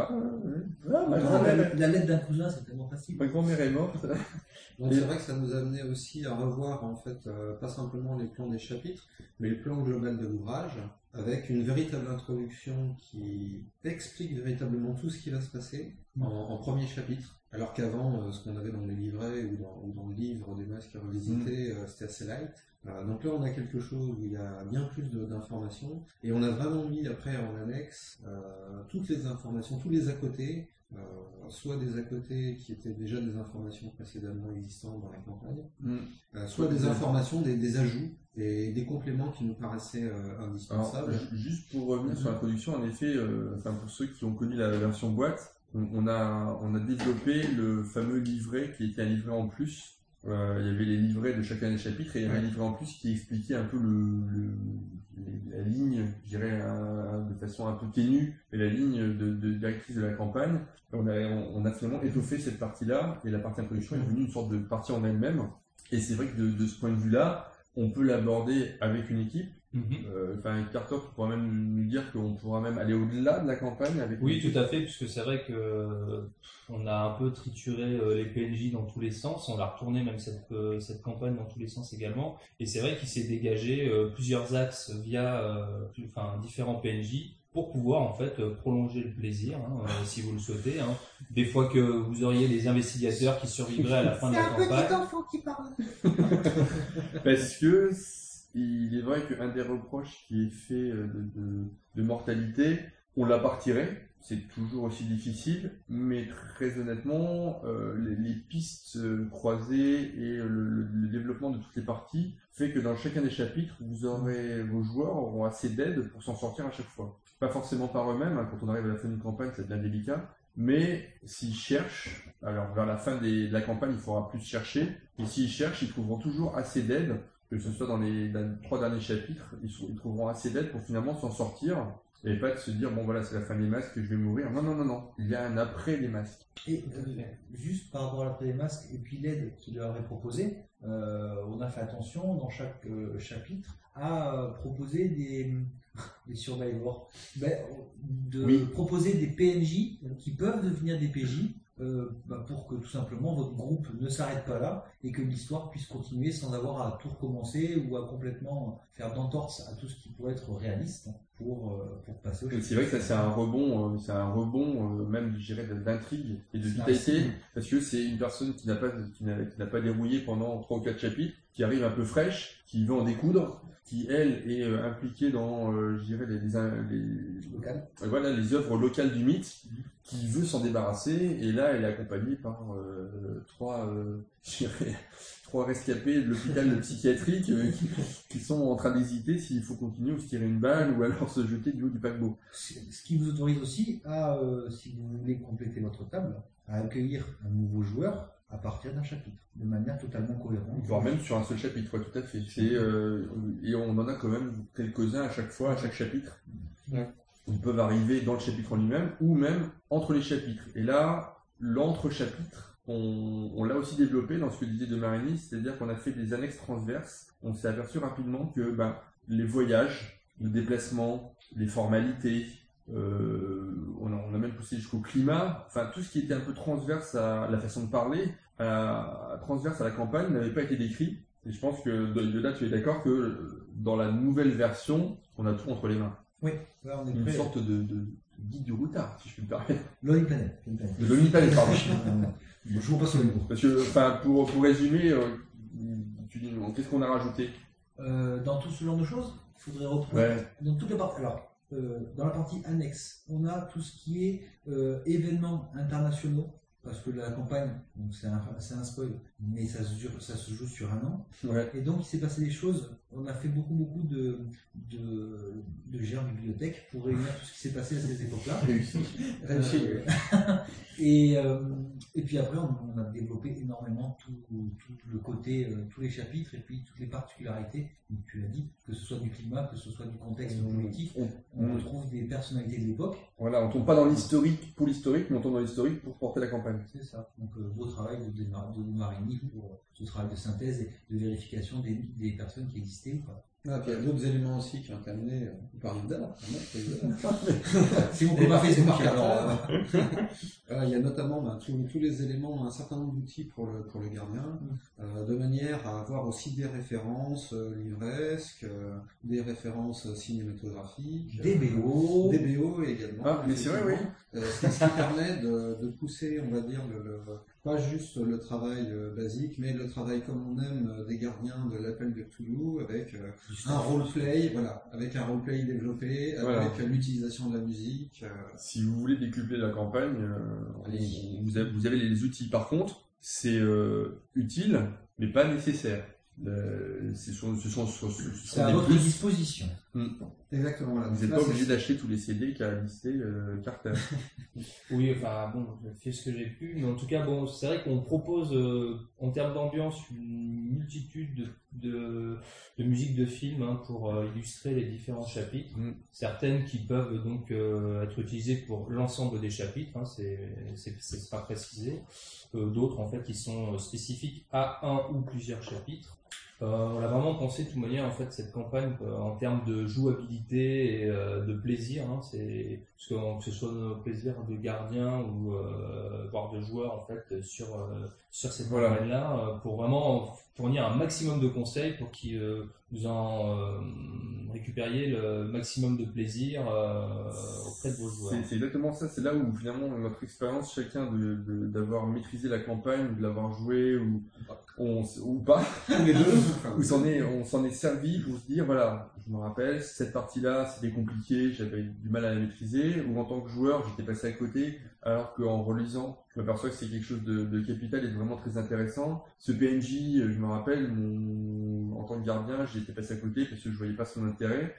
la lettre d'un cousin, c'est tellement facile. Ma grand-mère est morte. Donc c'est vrai que ça nous a amené aussi à revoir en fait pas simplement les plans des chapitres, mais le plan global de l'ouvrage, avec une véritable introduction qui explique véritablement tout ce qui va se passer en premier chapitre. Alors qu'avant, ce qu'on avait dans les livrets ou dans le livre des masques revisités, c'était assez light. Donc là, on a quelque chose où il y a bien plus d'informations, et on a vraiment mis après en annexe toutes les informations, tous les à côté, soit des à côté qui étaient déjà des informations précédemment existantes dans la campagne, soit des informations, des ajouts et des compléments qui nous paraissaient indispensables. Alors, juste pour revenir sur l'introduction, en effet, pour ceux qui ont connu la version boîte, on a développé le fameux livret qui était un livret en plus. Il y avait les livrets de chacun des chapitres et il y avait un livret en plus qui expliquait un peu la ligne, je dirais de façon un peu ténue, et la ligne de directrice de la campagne. On a finalement étoffé cette partie-là et la partie introduction est devenue une sorte de partie en elle-même. Et c'est vrai que de ce point de vue-là, on peut l'aborder avec une équipe. Carter, tu pourras même nous dire qu'on pourra même aller au-delà de la campagne avec. Oui, tout à fait, puisque c'est vrai que on a un peu trituré les PNJ dans tous les sens, on a retourné même cette campagne dans tous les sens également, et c'est vrai qu'il s'est dégagé plusieurs axes via différents PNJ pour pouvoir en fait prolonger le plaisir, si vous le souhaitez. Des fois que vous auriez les investigateurs qui survivraient à la fin de la campagne. C'est un petit enfant qui parle. Parce que il est vrai qu'un des reproches qui est fait de mortalité, on l'a pas retiré. C'est toujours aussi difficile, mais très honnêtement, les pistes croisées et le développement de toutes les parties fait que dans chacun des chapitres, vos joueurs auront assez d'aide pour s'en sortir à chaque fois. Pas forcément par eux-mêmes, quand on arrive à la fin d'une campagne, ça devient délicat, mais s'ils cherchent, alors vers la fin de la campagne, il faudra plus chercher, et s'ils cherchent, ils trouveront toujours assez d'aide, que ce soit dans les 3 derniers chapitres, ils trouveront assez d'aide pour finalement s'en sortir, et pas de se dire, bon voilà, c'est la fin des masques, je vais mourir. Non, non, non, non, il y a un après les masques. Et juste par rapport à l'après les masques et puis l'aide qui leur est proposée, on a fait attention dans chaque chapitre à proposer des survivors, proposer des PNJ qui peuvent devenir des PJ pour que tout simplement votre groupe ne s'arrête pas là et que l'histoire puisse continuer sans avoir à tout recommencer ou à complètement faire d'entorse à tout ce qui pourrait être réaliste pour passer au C'est vrai que ça c'est un rebond, même je dirais d'intrigue et de vitalité, parce que c'est une personne qui n'a pas dérouillé pendant 3 ou 4 chapitres, qui arrive un peu fraîche, qui veut en découdre, qui elle est impliquée dans je dirais les œuvres locales du mythe, qui veut s'en débarrasser, et là elle est accompagnée par 3 rescapés de l'hôpital psychiatrique qui sont en train d'hésiter s'il faut continuer ou se tirer une balle ou alors se jeter du haut du paquebot. Ce qui vous autorise aussi à, si vous voulez compléter votre table, à accueillir un nouveau joueur à partir d'un chapitre, de manière totalement cohérente. Voire même sur un seul chapitre, ouais, tout à fait. Et on en a quand même quelques-uns à chaque fois, à chaque chapitre. Ouais. Ils peuvent arriver dans le chapitre en lui-même ou même entre les chapitres. Et là, l'entre-chapitre, on l'a aussi développé dans ce que disait de Marigny, c'est-à-dire qu'on a fait des annexes transverses. On s'est aperçu rapidement que les voyages, le déplacement, les formalités, on a même poussé jusqu'au climat, enfin tout ce qui était un peu transverse à la façon de parler, transverse à la campagne n'avait pas été décrit. Et je pense que de là tu es d'accord que dans la nouvelle version, on a tout entre les mains. Oui, là on est une sorte de guide du routard, si je puis me permettre. L'Omniplanet. L'Omniplanet, pardon. Je vous passe le mot. Parce que, pour résumer, qu'est-ce qu'on a rajouté dans tout ce genre de choses, il faudrait retrouver dans toutes les parties. Alors, dans la partie annexe, on a tout ce qui est événements internationaux, parce que la campagne, c'est un spoil, mais ça se joue sur un an. Ouais. Et donc il s'est passé des choses. On a fait beaucoup de géants de bibliothèque pour réunir tout ce qui s'est passé à ces époques-là. Et puis après, on a développé énormément tout le côté, tous les chapitres et puis toutes les particularités. Donc, tu l'as dit, que ce soit du climat, que ce soit du contexte politique, on retrouve des personnalités de l'époque. Voilà, on ne tombe pas dans l'historique pour l'historique, mais on tombe dans l'historique pour porter la campagne. C'est ça. Donc beau travail de Marigny pour ce travail de synthèse et de vérification des personnes qui existaient. Quoi. Ah, puis il y a d'autres éléments aussi qui ont été amenés par Linda. C'est mon copain Facebook alors. Il y a notamment tous les éléments, un certain nombre d'outils pour le gardien, de manière à avoir aussi des références livresques, des références cinématographiques, des BO également. Ah, mais c'est vrai, oui. Ce qui permet de pousser, on va dire, pas juste le travail basique, mais le travail comme on aime des gardiens de l'appel de Cthulhu, avec un roleplay, avec un roleplay développé, avec l'utilisation de la musique. Si vous voulez décupler la campagne, vous avez les outils. Par contre, c'est utile, mais pas nécessaire. C'est à votre disposition. Exactement. Voilà. Vous n'êtes pas obligé d'acheter tous les CD qu'a listé Carter. Oui, enfin bon, j'ai fait ce que j'ai pu, mais en tout cas, bon, c'est vrai qu'on propose en termes d'ambiance une multitude de musiques de films pour illustrer les différents chapitres. Certaines qui peuvent donc être utilisées pour l'ensemble des chapitres, ce sera précisé. D'autres en fait qui sont spécifiques à un ou plusieurs chapitres. On a vraiment pensé de toute manière en fait cette campagne en termes de jouabilité et de plaisir, c'est que ce soit de plaisir de gardien ou voire de joueur en fait sur cette campagne-là, pour vraiment fournir un maximum de conseils pour qu'ils vous en récupériez le maximum de plaisir auprès de vos joueurs. C'est exactement ça, c'est là où finalement notre expérience chacun d'avoir maîtrisé la campagne, de l'avoir joué ou pas, tous les deux, où on s'en est servi pour se dire voilà, je me rappelle, cette partie-là c'était compliqué, j'avais du mal à la maîtriser, ou en tant que joueur j'étais passé à côté, alors qu'en relisant, je m'aperçois que c'est quelque chose de capital et de vraiment très intéressant. Ce PNJ, je me rappelle, en tant que gardien, j'étais passé à côté parce que je voyais pas son intérêt.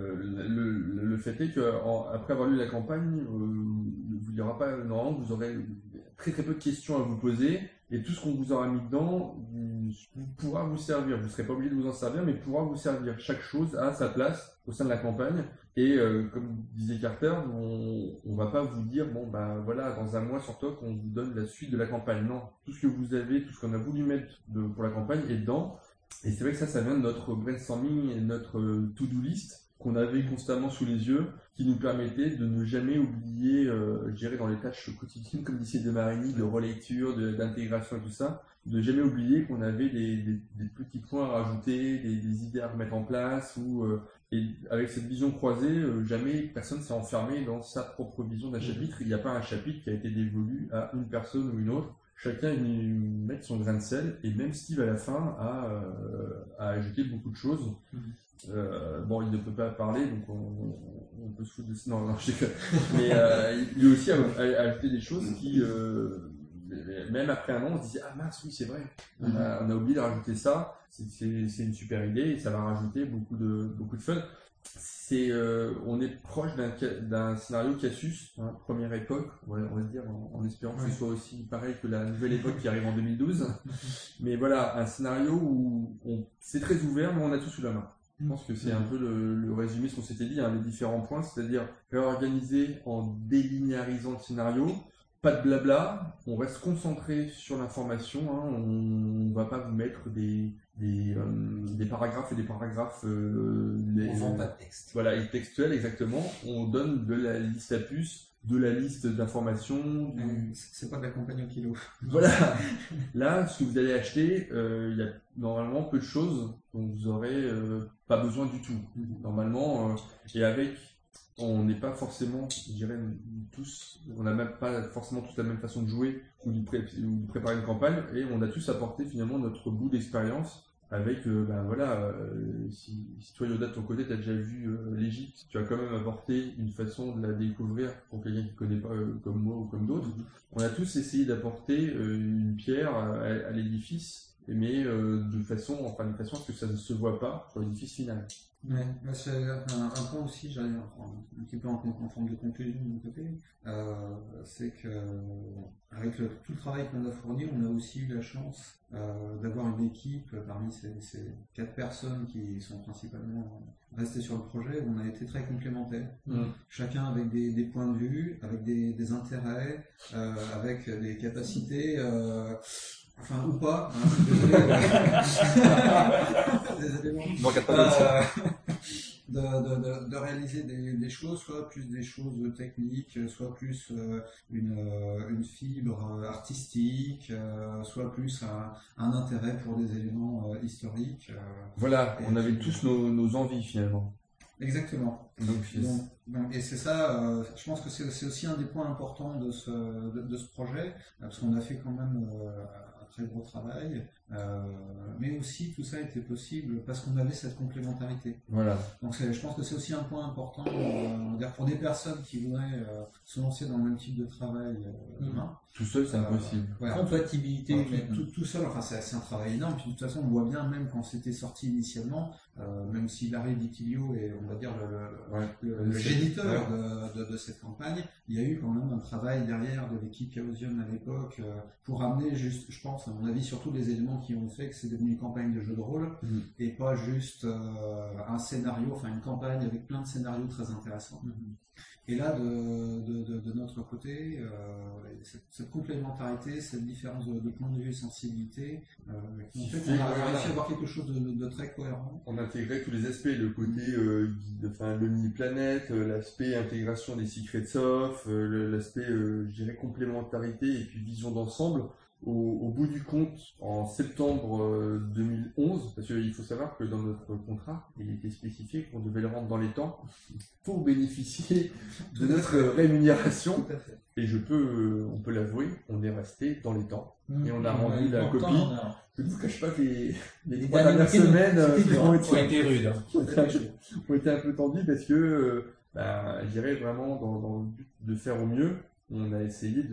Le fait est qu'après avoir lu la campagne, il y aura pas, normalement, vous aurez très très peu de questions à vous poser, et tout ce qu'on vous aura mis dedans pourra vous servir. Vous ne serez pas obligé de vous en servir, mais pourra vous servir. Chaque chose a sa place au sein de la campagne, et comme disait Carter, on va pas vous dire, bon bah voilà, dans un mois sur TOC, on vous donne la suite de la campagne. Non, tout ce que vous avez, tout ce qu'on a voulu mettre pour la campagne est dedans, et c'est vrai que ça vient de notre brainstorming et notre to-do list, qu'on avait constamment sous les yeux, qui nous permettait de ne jamais oublier, je dirais dans les tâches quotidiennes, comme disait de Marini, de relecture, d'intégration et tout ça, de jamais oublier qu'on avait des petits points à rajouter, des idées à remettre en place, et avec cette vision croisée, jamais personne s'est enfermé dans sa propre vision d'un chapitre. Il n'y a pas un chapitre qui a été dévolu à une personne ou une autre. Chacun est venu mettre son grain de sel, et même Steve à la fin a ajouté beaucoup de choses. Bon, il ne peut pas parler, donc on peut se foutre de ça. Non, je sais que... Mais lui aussi a ajouté des choses qui, même après un an, on se disait ah mince, oui c'est vrai, on a oublié de rajouter ça. C'est une super idée et ça va rajouter beaucoup de fun. On est proche d'un scénario Casus, hein, première époque, on va dire, en espérant que ce soit aussi pareil que la nouvelle époque qui arrive en 2012. Mais voilà, un scénario où c'est très ouvert, mais on a tout sous la main. Je pense que c'est un peu le résumé de ce qu'on s'était dit, hein, les différents points, c'est-à-dire réorganiser en délinéarisant le scénario, pas de blabla, on reste concentré sur l'information, hein, on va pas vous mettre des paragraphes et des paragraphes... on vend pas de texte. Voilà, et textuel, exactement, on donne de la liste à puce, de la liste d'informations. C'est pas de la campagne au kilo. Voilà. Là, ce que vous allez acheter, il y a normalement peu de choses dont vous aurez pas besoin du tout. Normalement, et avec, on n'est pas forcément, je dirais tous, on n'a même pas forcément tous la même façon de jouer ou de préparer une campagne, et on a tous apporté finalement notre bout d'expérience. Avec, si toi Yoda de ton côté t'as déjà vu l'Égypte, tu as quand même apporté une façon de la découvrir pour quelqu'un qui ne connaît pas comme moi ou comme d'autres. On a tous essayé d'apporter une pierre à l'édifice, mais de façon à ce que ça ne se voit pas sur l'édifice final. Ouais, c'est un point aussi, j'allais un petit peu en forme de conclusion de mon côté, c'est que avec tout le travail qu'on a fourni, on a aussi eu la chance d'avoir une équipe parmi ces 4 personnes qui sont principalement restées sur le projet, où on a été très complémentaires. Chacun avec des points de vue, avec des intérêts, avec des capacités... Enfin, ou pas, hein, désolé. De réaliser des choses, soit plus des choses techniques, soit plus une fibre artistique, soit plus un intérêt pour des éléments historiques. Voilà, on avait tous nos envies finalement. Exactement. Et c'est ça, je pense que c'est aussi un des points importants de ce projet, parce qu'on a fait quand même un très gros travail, mais aussi tout ça était possible parce qu'on avait cette complémentarité. Voilà. Donc je pense que c'est aussi un point important, pour des personnes qui voudraient se lancer dans le même type de travail demain. Tout seul, c'est impossible. Voilà. Compatibilité humaine. Tout seul, enfin c'est un travail énorme. Puis de toute façon, on voit bien, même quand c'était sorti initialement, même si Larry Vitilio est, on va dire, le géniteur de cette campagne, il y a eu quand même un travail derrière de l'équipe Chaosium à l'époque pour amener juste, je pense, à mon avis, surtout les éléments qui ont fait que c'est devenu une campagne de jeu de rôle et pas juste un scénario, enfin une campagne avec plein de scénarios très intéressants. Et là, de notre côté, cette complémentarité, cette différence de point de vue et sensibilité, qui fait qu'on a réussi à avoir quelque chose de très cohérent. On a intégré tous les aspects, le côté le mini-planète, l'aspect intégration des secrets soft, l'aspect, je dirais, complémentarité et puis vision d'ensemble. Au bout du compte, en septembre 2011, parce qu'il faut savoir que dans notre contrat, il était spécifié qu'on devait le rendre dans les temps pour bénéficier de notre rémunération. Et on peut l'avouer, on est resté dans les temps. Et on a rendu la copie. Je ne vous cache pas que les 3 dernières semaines ont été rudes. Ont été un peu tendues parce que, je dirais vraiment dans le but de faire au mieux, on a essayé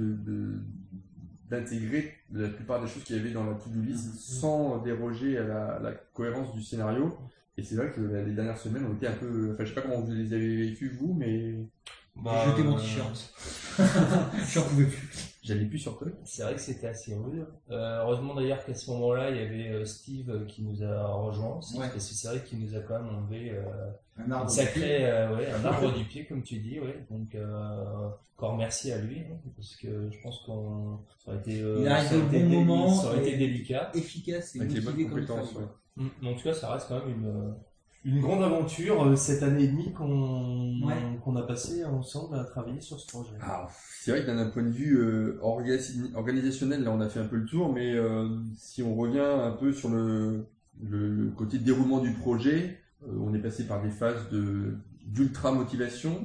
d'intégrer la plupart des choses qu'il y avait dans la to-do list sans déroger à la cohérence du scénario. Et c'est vrai que les dernières semaines ont été un peu... Enfin, je sais pas comment vous les avez vécues, vous, mais... J'ai jeté mon t-shirt. J'en pouvais plus. J'allais plus sur Toc. C'est vrai que c'était assez rude. Heureusement d'ailleurs qu'à ce moment-là, il y avait Steve qui nous a rejoints aussi, parce que c'est vrai qu'il nous a quand même enlevé un arbre du pied, comme tu dis. Ouais. Donc encore merci à lui, parce que je pense qu'on ça aurait été, il arrive au bon moment, ça aurait été délicat, efficace et avec les bonnes motivé compétences. En tout cas, ça reste quand même une grande aventure cette année et demie qu'on a passé ensemble à travailler sur ce projet. Alors, c'est vrai que d'un point de vue organisationnel, là on a fait un peu le tour, mais si on revient un peu sur le côté déroulement du projet, on est passé par des phases d'ultra motivation,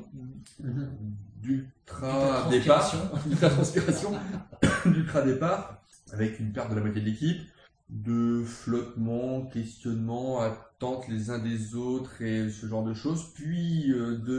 d'ultra départ, d'ultra transpiration, d'ultra départ, avec une perte de la moitié de l'équipe, de flottement, questionnement, attente les uns des autres et ce genre de choses, puis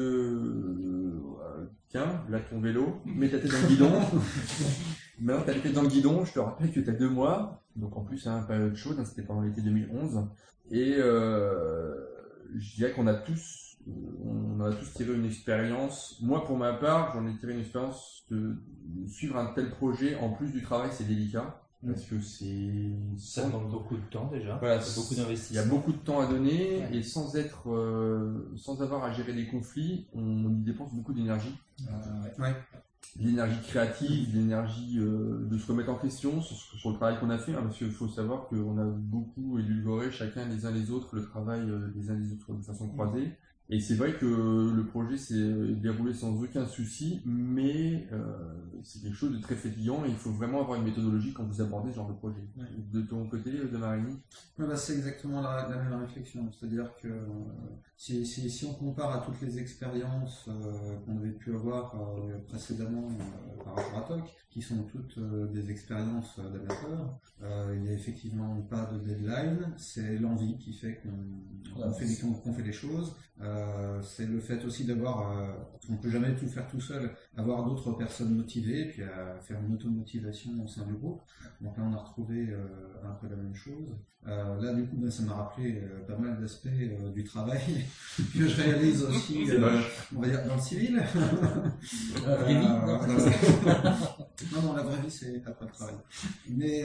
tiens, là ton vélo, mets ta tête dans le guidon. Maintenant t'as la tête dans le guidon, je te rappelle que t'as 2 mois, donc en plus c'est une période chaude, c'était pendant l'été 2011, et je dirais qu'on a tous tiré une expérience. Moi pour ma part, j'en ai tiré une expérience de suivre un tel projet, en plus du travail c'est délicat. Parce que ça demande beaucoup de temps déjà, voilà, beaucoup d'investissement. Il y a beaucoup de temps à donner et sans avoir à gérer des conflits, on y dépense beaucoup d'énergie. L'énergie créative, l'énergie de se remettre en question sur le travail qu'on a fait, parce qu'il faut savoir qu'on a beaucoup édulcoré chacun les uns les autres le travail des uns des autres de façon croisée. Et c'est vrai que le projet s'est déroulé sans aucun souci, mais c'est quelque chose de très fatigant et il faut vraiment avoir une méthodologie quand vous abordez ce genre de projet. De ton côté, de Marini ? C'est exactement la même réflexion. C'est-à-dire que si on compare à toutes les expériences qu'on avait pu avoir précédemment par rapport à TOC, qui sont toutes des expériences d'amateurs, il n'y a effectivement pas de deadline, c'est l'envie qui fait qu'on fait les choses. C'est le fait aussi d'avoir, on ne peut jamais tout faire tout seul, avoir d'autres personnes motivées, puis à faire une automotivation au sein du groupe. Donc là on a retrouvé un peu la même chose. Là du coup ça m'a rappelé pas mal d'aspects du travail que je réalise aussi on va dire dans le civil. La vraie vie, non, la vraie vie c'est après le travail. Mais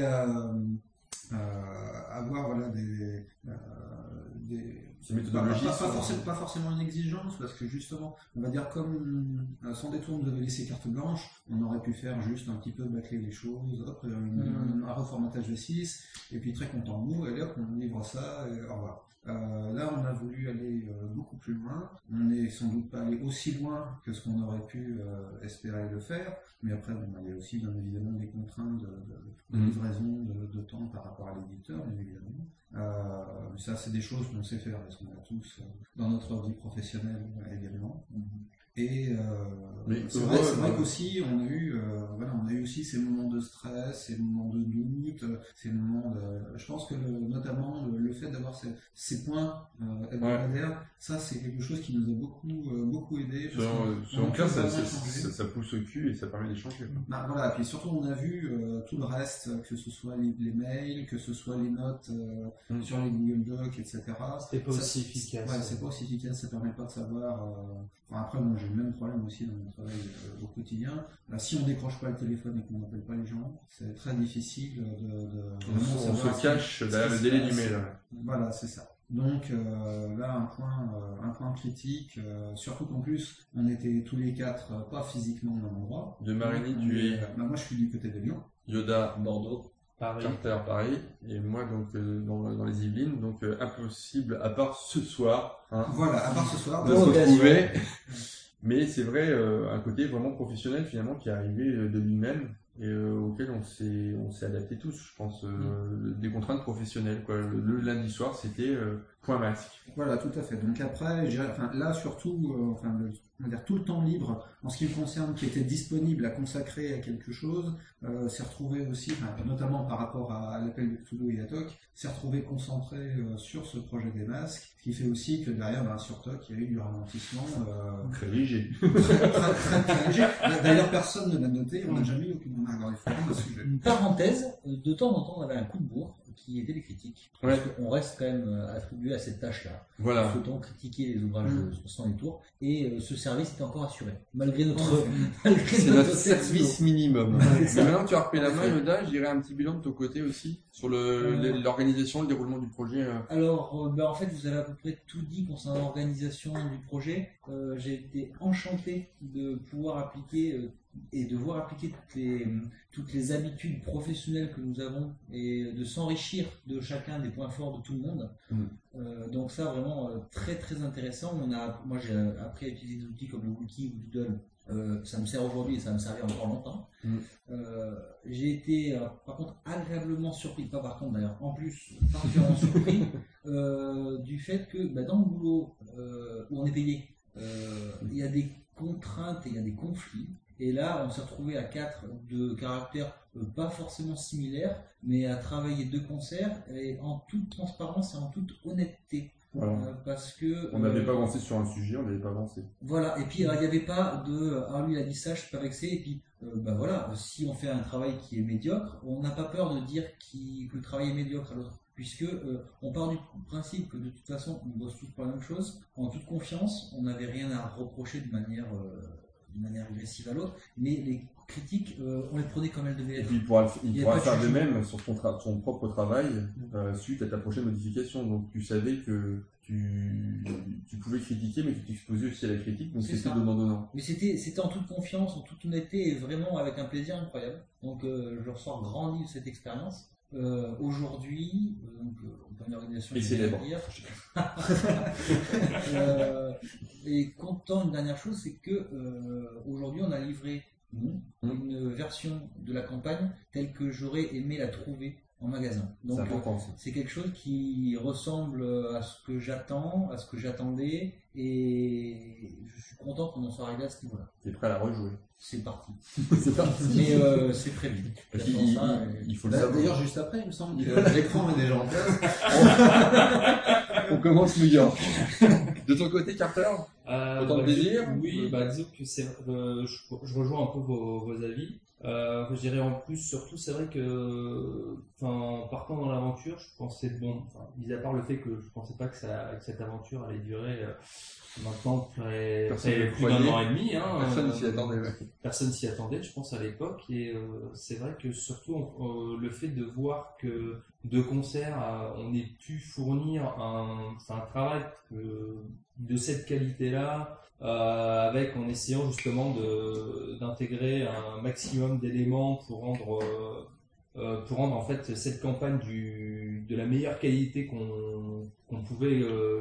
avoir voilà des méthodologies pas forcément une exigence, parce que justement on va dire comme sans détour nous avait laissé carte blanche, on aurait pu faire juste un petit peu bâcler les choses, hop, un reformatage de 6 et puis très content de nous, et hop on livre ça et au revoir. Là on a voulu aller beaucoup plus loin, on n'est sans doute pas allé aussi loin que ce qu'on aurait pu espérer le faire, mais après il y a aussi bien évidemment des contraintes de livraison de temps par rapport à l'éditeur, bien évidemment. Ça c'est des choses qu'on sait faire parce qu'on a tous dans notre vie professionnelle également. Et c'est vrai qu'aussi on a eu aussi ces moments de stress, ces moments de doute, ces moments de... Je pense que notamment le fait d'avoir ces points hebdomadaires, ça c'est quelque chose qui nous a beaucoup aidé. En clair, ça pousse au cul et ça permet d'échanger. Voilà, puis surtout on a vu tout le reste, que ce soit les mails, que ce soit les notes sur les Google Docs, etc. C'était pas aussi efficace. Ouais, c'est pas aussi efficace, ça permet pas de savoir. Après, moi j'ai le même problème aussi dans mon travail au quotidien. Si on décroche pas le téléphone et qu'on n'appelle pas les gens, c'est très difficile on se cache derrière le délai du mail. Voilà, c'est ça. Donc là, un point critique, surtout qu'en plus, on était tous les 4 pas physiquement au même endroit. De Marigny, tu es... moi, je suis du côté de Lyon. Yoda, Bordeaux. Paris. Carter, Paris. Et moi, donc, dans les Yvelines. Donc, impossible, à part ce soir. Voilà, à part ce soir. De se retrouver. Mais c'est vrai, un côté vraiment professionnel, finalement, qui est arrivé de lui-même. Et auquel on s'est adapté tous, je pense, des contraintes professionnelles, quoi. Le lundi soir, c'était point masque. Voilà, tout à fait. Donc après, là surtout, on va dire tout le temps libre en ce qui me concerne, qui était disponible à consacrer à quelque chose, s'est retrouvé aussi, notamment par rapport à l'appel de Cthulhu et à TOC, s'est retrouvé concentré sur ce projet des masques, ce qui fait aussi que derrière, sur TOC, il y a eu du ralentissement. Très léger. Très léger. D'ailleurs, personne ne l'a noté, on n'a jamais eu aucune remarque dans les forums à ce sujet. Une parenthèse, de temps en temps, on avait un coup de bourre. qui étaient les critiques. Ouais. Parce qu'on reste quand même attribué à cette tâche-là. Voilà. Faut-on critiquer les ouvrages de Sans Détour, et ce service est encore assuré, malgré notre service minimum. Mais maintenant que tu as repris la main, Yoda, je dirais un petit bilan de ton côté aussi, sur l'organisation, le déroulement du projet. Alors, en fait, vous avez à peu près tout dit concernant l'organisation du projet. J'ai été enchanté de pouvoir appliquer et de voir appliquer toutes les habitudes professionnelles que nous avons et de s'enrichir de chacun des points forts de tout le monde. Donc ça, vraiment très très intéressant. Moi, j'ai appris à utiliser des outils comme le Wiki ou Doodle. Ça me sert aujourd'hui et ça va me servir encore longtemps. J'ai été par contre agréablement surpris, pas par contre d'ailleurs, en plus particulièrement surpris du fait que dans le boulot où on est payé, il y a des contraintes et il y a des conflits. Et là, on s'est retrouvé à 4 de caractères pas forcément similaires, mais à travailler de concert et en toute transparence et en toute honnêteté. Voilà. Parce que on n'avait pas avancé sur un sujet, on n'avait pas avancé. Voilà, et puis il n'y avait pas de lui il a dit ça, je suis pas vexé, et puis voilà, si on fait un travail qui est médiocre, on n'a pas peur de dire que le travail est médiocre à l'autre, puisque on part du principe que de toute façon on bosse tous pour la même chose, en toute confiance, on n'avait rien à reprocher de manière agressive à l'autre, mais les critiques, on les prenait comme elles devaient être. Et puis il pourra faire de même sur son propre travail suite à ta prochaine modification. Donc tu savais que tu pouvais critiquer, mais tu t'exposais aussi à la critique, donc c'était donnant-donnant. Mais c'était en toute confiance, en toute honnêteté, et vraiment avec un plaisir incroyable. Donc je ressors grandi de cette expérience. Aujourd'hui, on peut une organisation célèbre. Et content d'une dernière chose, c'est que aujourd'hui on a livré une version de la campagne telle que j'aurais aimé la trouver en magasin. Donc c'est quelque chose qui ressemble à ce que j'attends, à ce que j'attendais, et je suis content qu'on en soit arrivé à ce niveau-là. T'es prêt à la rejouer? C'est parti. C'est parti. Mais c'est prévu. Il faut le savoir. D'ailleurs, juste après, il me semble que l'écran est déjà en place. On commence New York. De ton côté, Carter, autant de plaisir? Oui, disons que je rejoins un peu vos avis. Je dirais en plus, surtout, c'est vrai que, en partant dans l'aventure, je pensais, mis à part le fait que je pensais pas que cette aventure allait durer maintenant plus d'un an et demi. Personne s'y attendait. Personne s'y attendait, je pense, à l'époque. Et c'est vrai que surtout le fait de voir que de concert, on ait pu fournir un travail de cette qualité-là, en essayant justement d'intégrer un maximum d'éléments pour rendre en fait cette campagne de la meilleure qualité qu'on pouvait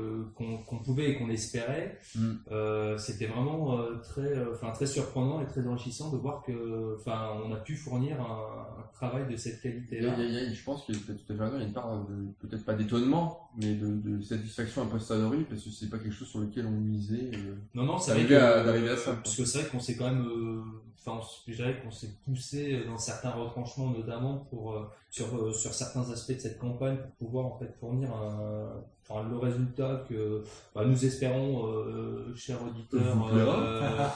et qu'on espérait. C'était vraiment très surprenant et très enrichissant de voir que on a pu fournir un travail de cette qualité-là. Je pense qu'il y a tout à fait raison, il y a une part peut-être pas d'étonnement, mais de satisfaction a posteriori, parce que c'est pas quelque chose sur lequel on misait. Non, c'est d'arriver à ça. Parce que c'est vrai qu'on s'est quand même, je dirais qu'on s'est poussé dans certains retranchements, notamment sur certains aspects de cette campagne, pour pouvoir en fait fournir le résultat que nous espérons, chers auditeurs,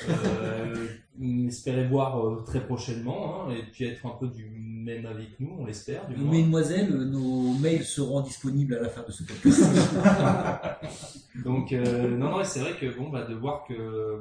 espérer voir très prochainement, et puis être un peu du même avis que nous, on l'espère. Mesdemoiselles, nos mails seront disponibles à la fin de ce podcast. Donc non, c'est vrai que de voir que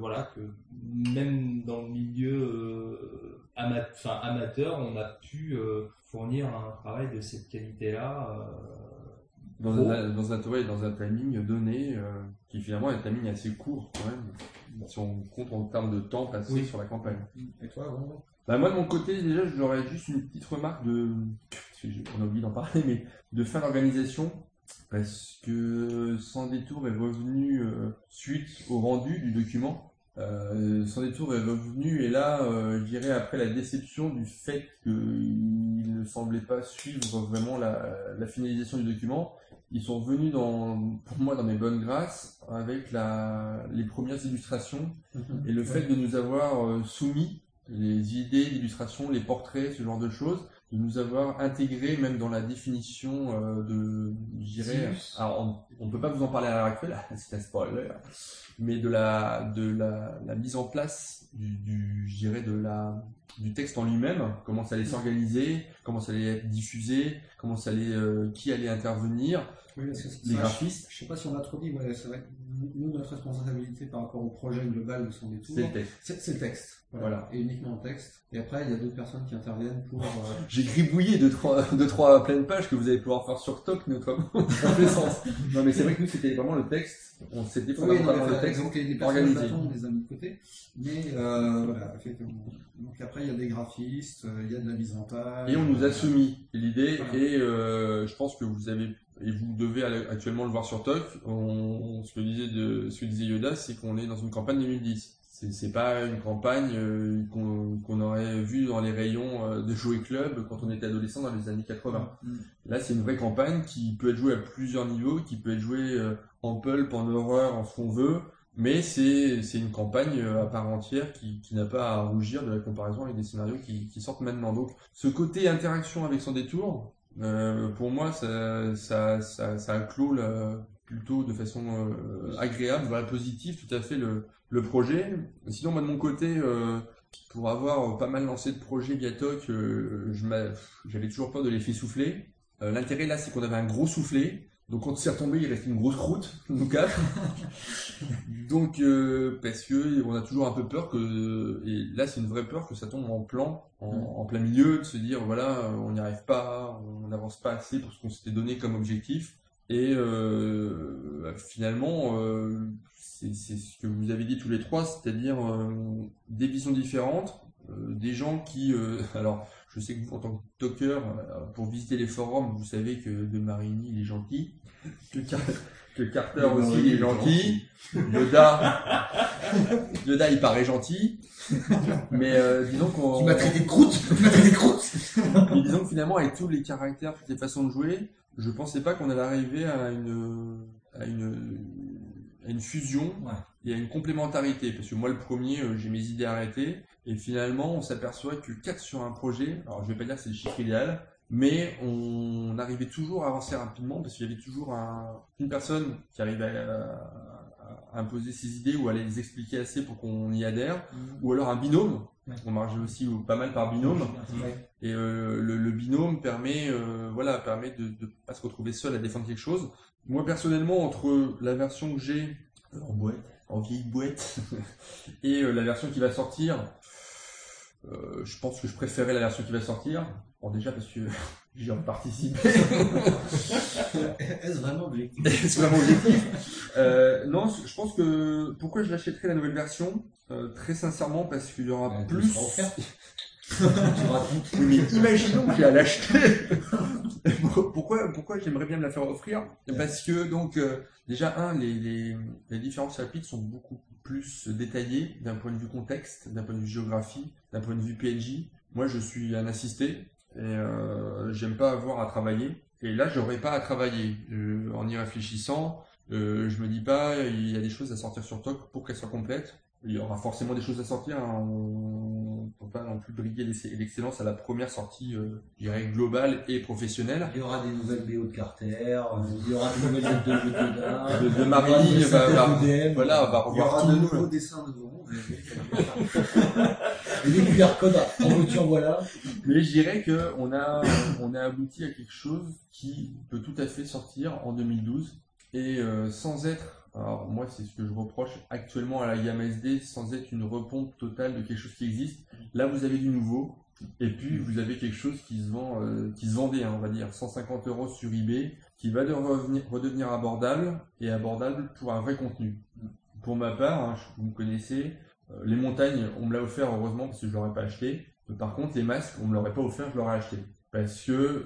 même dans le milieu amateur, on a pu fournir un travail de cette qualité-là. Dans un timing donné, qui finalement est un timing assez court quand même, si on compte en termes de temps passé sur la campagne. Et toi, Rondo? Moi de mon côté, déjà, j'aurais juste une petite remarque on a oublié d'en parler, mais de fin d'organisation, parce que Sans Détour est revenu suite au rendu du document. Sans Détour est revenu, et là, je dirais après la déception du fait qu'il ne semblait pas suivre vraiment la finalisation du document, ils sont venus pour moi dans mes bonnes grâces avec les premières illustrations et le fait de nous avoir soumis les idées d'illustration, les portraits, ce genre de choses, de nous avoir intégré même dans la définition je dirais, alors on peut pas vous en parler à l'heure actuelle, c'est un spoiler, mais de la mise en place je dirais de du texte en lui-même, comment ça allait s'organiser, comment ça allait être diffusé, comment ça allait, qui allait intervenir, oui, les graphistes. Je sais pas si on l'a trop dit, ouais, c'est vrai que nous, notre responsabilité par rapport au projet global de Sans Détour, c'est le texte. C'est le texte. Voilà. Et uniquement le texte. Et après, il y a d'autres personnes qui interviennent pour... J'ai gribouillé deux, trois pleines pages que vous allez pouvoir faire sur Toc, notamment, dans tous les sens. Non, mais c'est vrai que nous, c'était vraiment le texte. On s'était fondamentalement le texte donc, les personnes on les a mis de côté. Mais, voilà, effectivement. Donc après, il y a des graphistes, il y a de la mise en page. Et on nous a soumis l'idée, voilà. Et je pense que vous avez, et vous devez actuellement le voir sur Toc, ce que disait Yoda, c'est qu'on est dans une campagne 2010. C'est pas une campagne qu'on aurait vue dans les rayons de Jouet Club quand on était adolescent dans les années 80. Là, c'est une vraie campagne qui peut être jouée à plusieurs niveaux, qui peut être jouée en pulp, en horreur, en ce qu'on veut, mais c'est une campagne à part entière qui n'a pas à rougir de la comparaison avec des scénarios qui sortent maintenant. Donc, ce côté interaction avec Sans Détour, pour moi, ça clôt plutôt de façon agréable, voilà, positive, tout à fait le projet. Sinon, moi de mon côté, pour avoir pas mal lancé de projets via Toc, j'avais toujours peur de l'effet soufflé. L'intérêt là, c'est qu'on avait un gros soufflé. Donc quand c'est retombé, il restait une grosse croûte, nous quatre. Donc parce que on a toujours un peu peur et là c'est une vraie peur que ça tombe en plan, en plein milieu, de se dire voilà, on n'y arrive pas, on n'avance pas assez pour ce qu'on s'était donné comme objectif. Et finalement, c'est ce que vous avez dit tous les trois, c'est-à-dire des visions différentes, des gens qui... alors, je sais que vous, en tant que talker, pour visiter les forums, vous savez que De Marigny, il est gentil, que Carter aussi, il est gentil, Yoda, il paraît gentil, mais disons qu'on... Tu m'as traité de croûte. Mais disons que finalement, avec tous les caractères, toutes les façons de jouer, je pensais pas qu'on allait arriver à une fusion, ouais, et à une complémentarité, parce que moi le premier, j'ai mes idées arrêtées, et finalement on s'aperçoit que 4 sur un projet, alors je vais pas dire que c'est le chiffre idéal, mais on arrivait toujours à avancer rapidement, parce qu'il y avait toujours une personne qui arrivait à imposer ses idées ou à les expliquer assez pour qu'on y adhère, ou alors un binôme. Ouais. On marchait aussi pas mal par binôme, ouais. Et le binôme permet de pas se retrouver seul à défendre quelque chose. Moi personnellement, entre la version que j'ai en vieille boîte, et la version qui va sortir, je pense que je préférais la version qui va sortir. Bon, déjà parce que j'y ai participé. Est-ce vraiment objectif? Est-ce vraiment objectif? Non, je pense que pourquoi je l'achèterais la nouvelle version, très sincèrement parce qu'il y aura plus. Mais imaginons que j'ai à l'acheter. Pourquoi j'aimerais bien me la faire offrir? Parce que donc déjà les différents chapitres sont beaucoup plus détaillés d'un point de vue contexte, d'un point de vue géographie, d'un point de vue PNJ. Moi je suis un assisté et j'aime pas avoir à travailler. Et là j'aurais pas à travailler. En y réfléchissant, je me dis pas il y a des choses à sortir sur Toc pour qu'elles soient complètes. Il y aura forcément des choses à sortir, hein. On ne peut pas non plus briguer l'excellence à la première sortie, je dirais, globale et professionnelle. Il y aura des nouvelles BO de Carter, il y aura des nouvelles jeux de Yoda, de Marigny, voilà, on va revoir tout. Il y aura de nouveaux dessins de Doron. Et des QR codes en voiture, voilà. Mais je dirais qu'on a abouti à quelque chose qui peut tout à fait sortir en 2012 et sans être... Alors moi c'est ce que je reproche actuellement à la gamme SD, sans être une repompe totale de quelque chose qui existe. Là vous avez du nouveau, et puis vous avez quelque chose qui se vendait, hein, on va dire 150 € sur eBay, qui va redevenir abordable, et abordable pour un vrai contenu. Pour ma part, hein, vous me connaissez, les montagnes on me l'a offert heureusement parce que je l'aurais pas acheté. Par contre les masques on me l'aurait pas offert, je l'aurais acheté. Parce que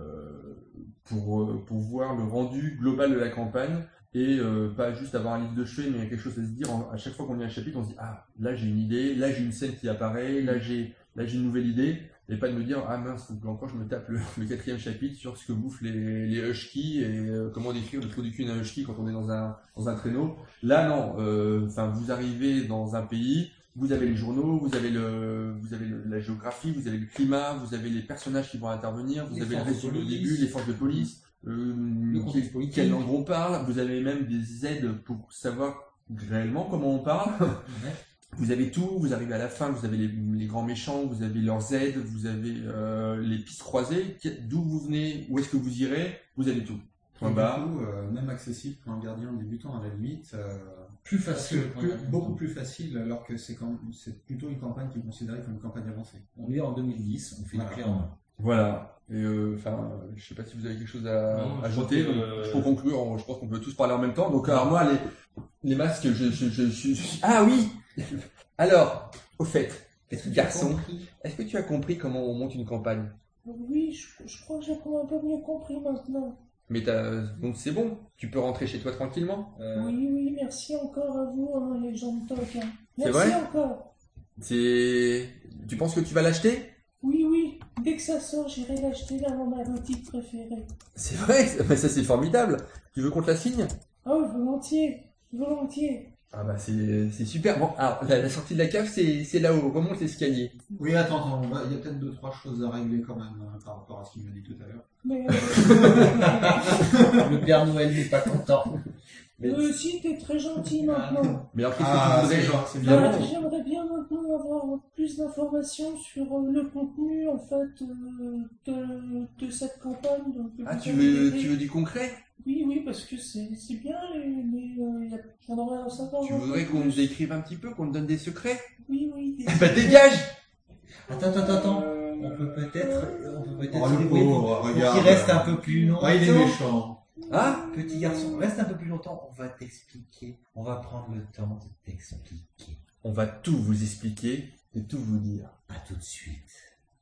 pour voir le rendu global de la campagne, et pas juste avoir un livre de chevet, mais il y a quelque chose à se dire. À chaque fois qu'on lit un chapitre, on se dit ah là j'ai une idée, là j'ai une scène qui apparaît, là j'ai une nouvelle idée, et pas de me dire ah mince faut que encore je me tape le 4e chapitre sur ce que bouffent les huskies et comment décrire le trou du cul d'un husky quand on est dans un traîneau. Là non, vous arrivez dans un pays, vous avez les journaux, vous avez la géographie, vous avez le climat, vous avez les personnages qui vont intervenir, vous avez le récit au début, les forces de police. Quelle langue on parle, vous avez même des aides pour savoir réellement comment on parle. Vous avez tout, vous arrivez à la fin, vous avez les grands méchants, vous avez leurs aides, vous avez les pistes croisées. D'où vous venez, où est-ce que vous irez, vous avez tout. Point barre. Du coup, même accessible pour un gardien débutant à la limite. Plus facile, beaucoup plus facile, alors que c'est plutôt une campagne qui est considérée comme une campagne avancée. On est en 2010, on fait une clé en main. Voilà. Et enfin, je sais pas si vous avez quelque chose à ajouter. Pour conclure, je pense qu'on peut tous parler en même temps. Donc, alors moi, les masques, je suis. Ah oui. Alors, au fait, petit garçon, est-ce que tu as compris comment on monte une campagne? Oui, je crois que j'ai un peu mieux compris maintenant. Mais donc c'est bon, tu peux rentrer chez toi tranquillement. Oui, merci encore à vous, hein, les gens de Toc. Hein. C'est vrai? Merci encore. Tu penses que tu vas l'acheter? Oui, dès que ça sort, j'irai l'acheter dans ma boutique préférée. C'est vrai? Mais ça c'est formidable. Tu veux qu'on te la signe? Oh, volontiers. Ah bah c'est super. Bon, alors la sortie de la cave c'est là-haut, remonte l'escalier. Oui, attends, il y a peut-être 2-3 choses à régler quand même par rapport à ce qu'il m'a dit tout à l'heure. Mais Le Père Noël n'est pas content. si, t'es très gentil maintenant. Mais alors qu'est-ce que tu voudrais? C'est bien. J'aimerais bien maintenant avoir plus d'informations sur le contenu en fait de cette campagne. Donc, tu veux du concret? Oui, parce que c'est bien, mais j'aimerais en savoir. Tu voudrais qu'on nous décrive un petit peu, qu'on te donne des secrets? Oui. Bah dégage! Attends. On peut peut-être le pauvre, regarde. Qu'il reste un peu plus longtemps. Ah, il est méchant. Ah? Petit garçon, reste un peu plus longtemps. On va t'expliquer. On va prendre le temps de t'expliquer. On va tout vous expliquer et tout vous dire. À tout de suite.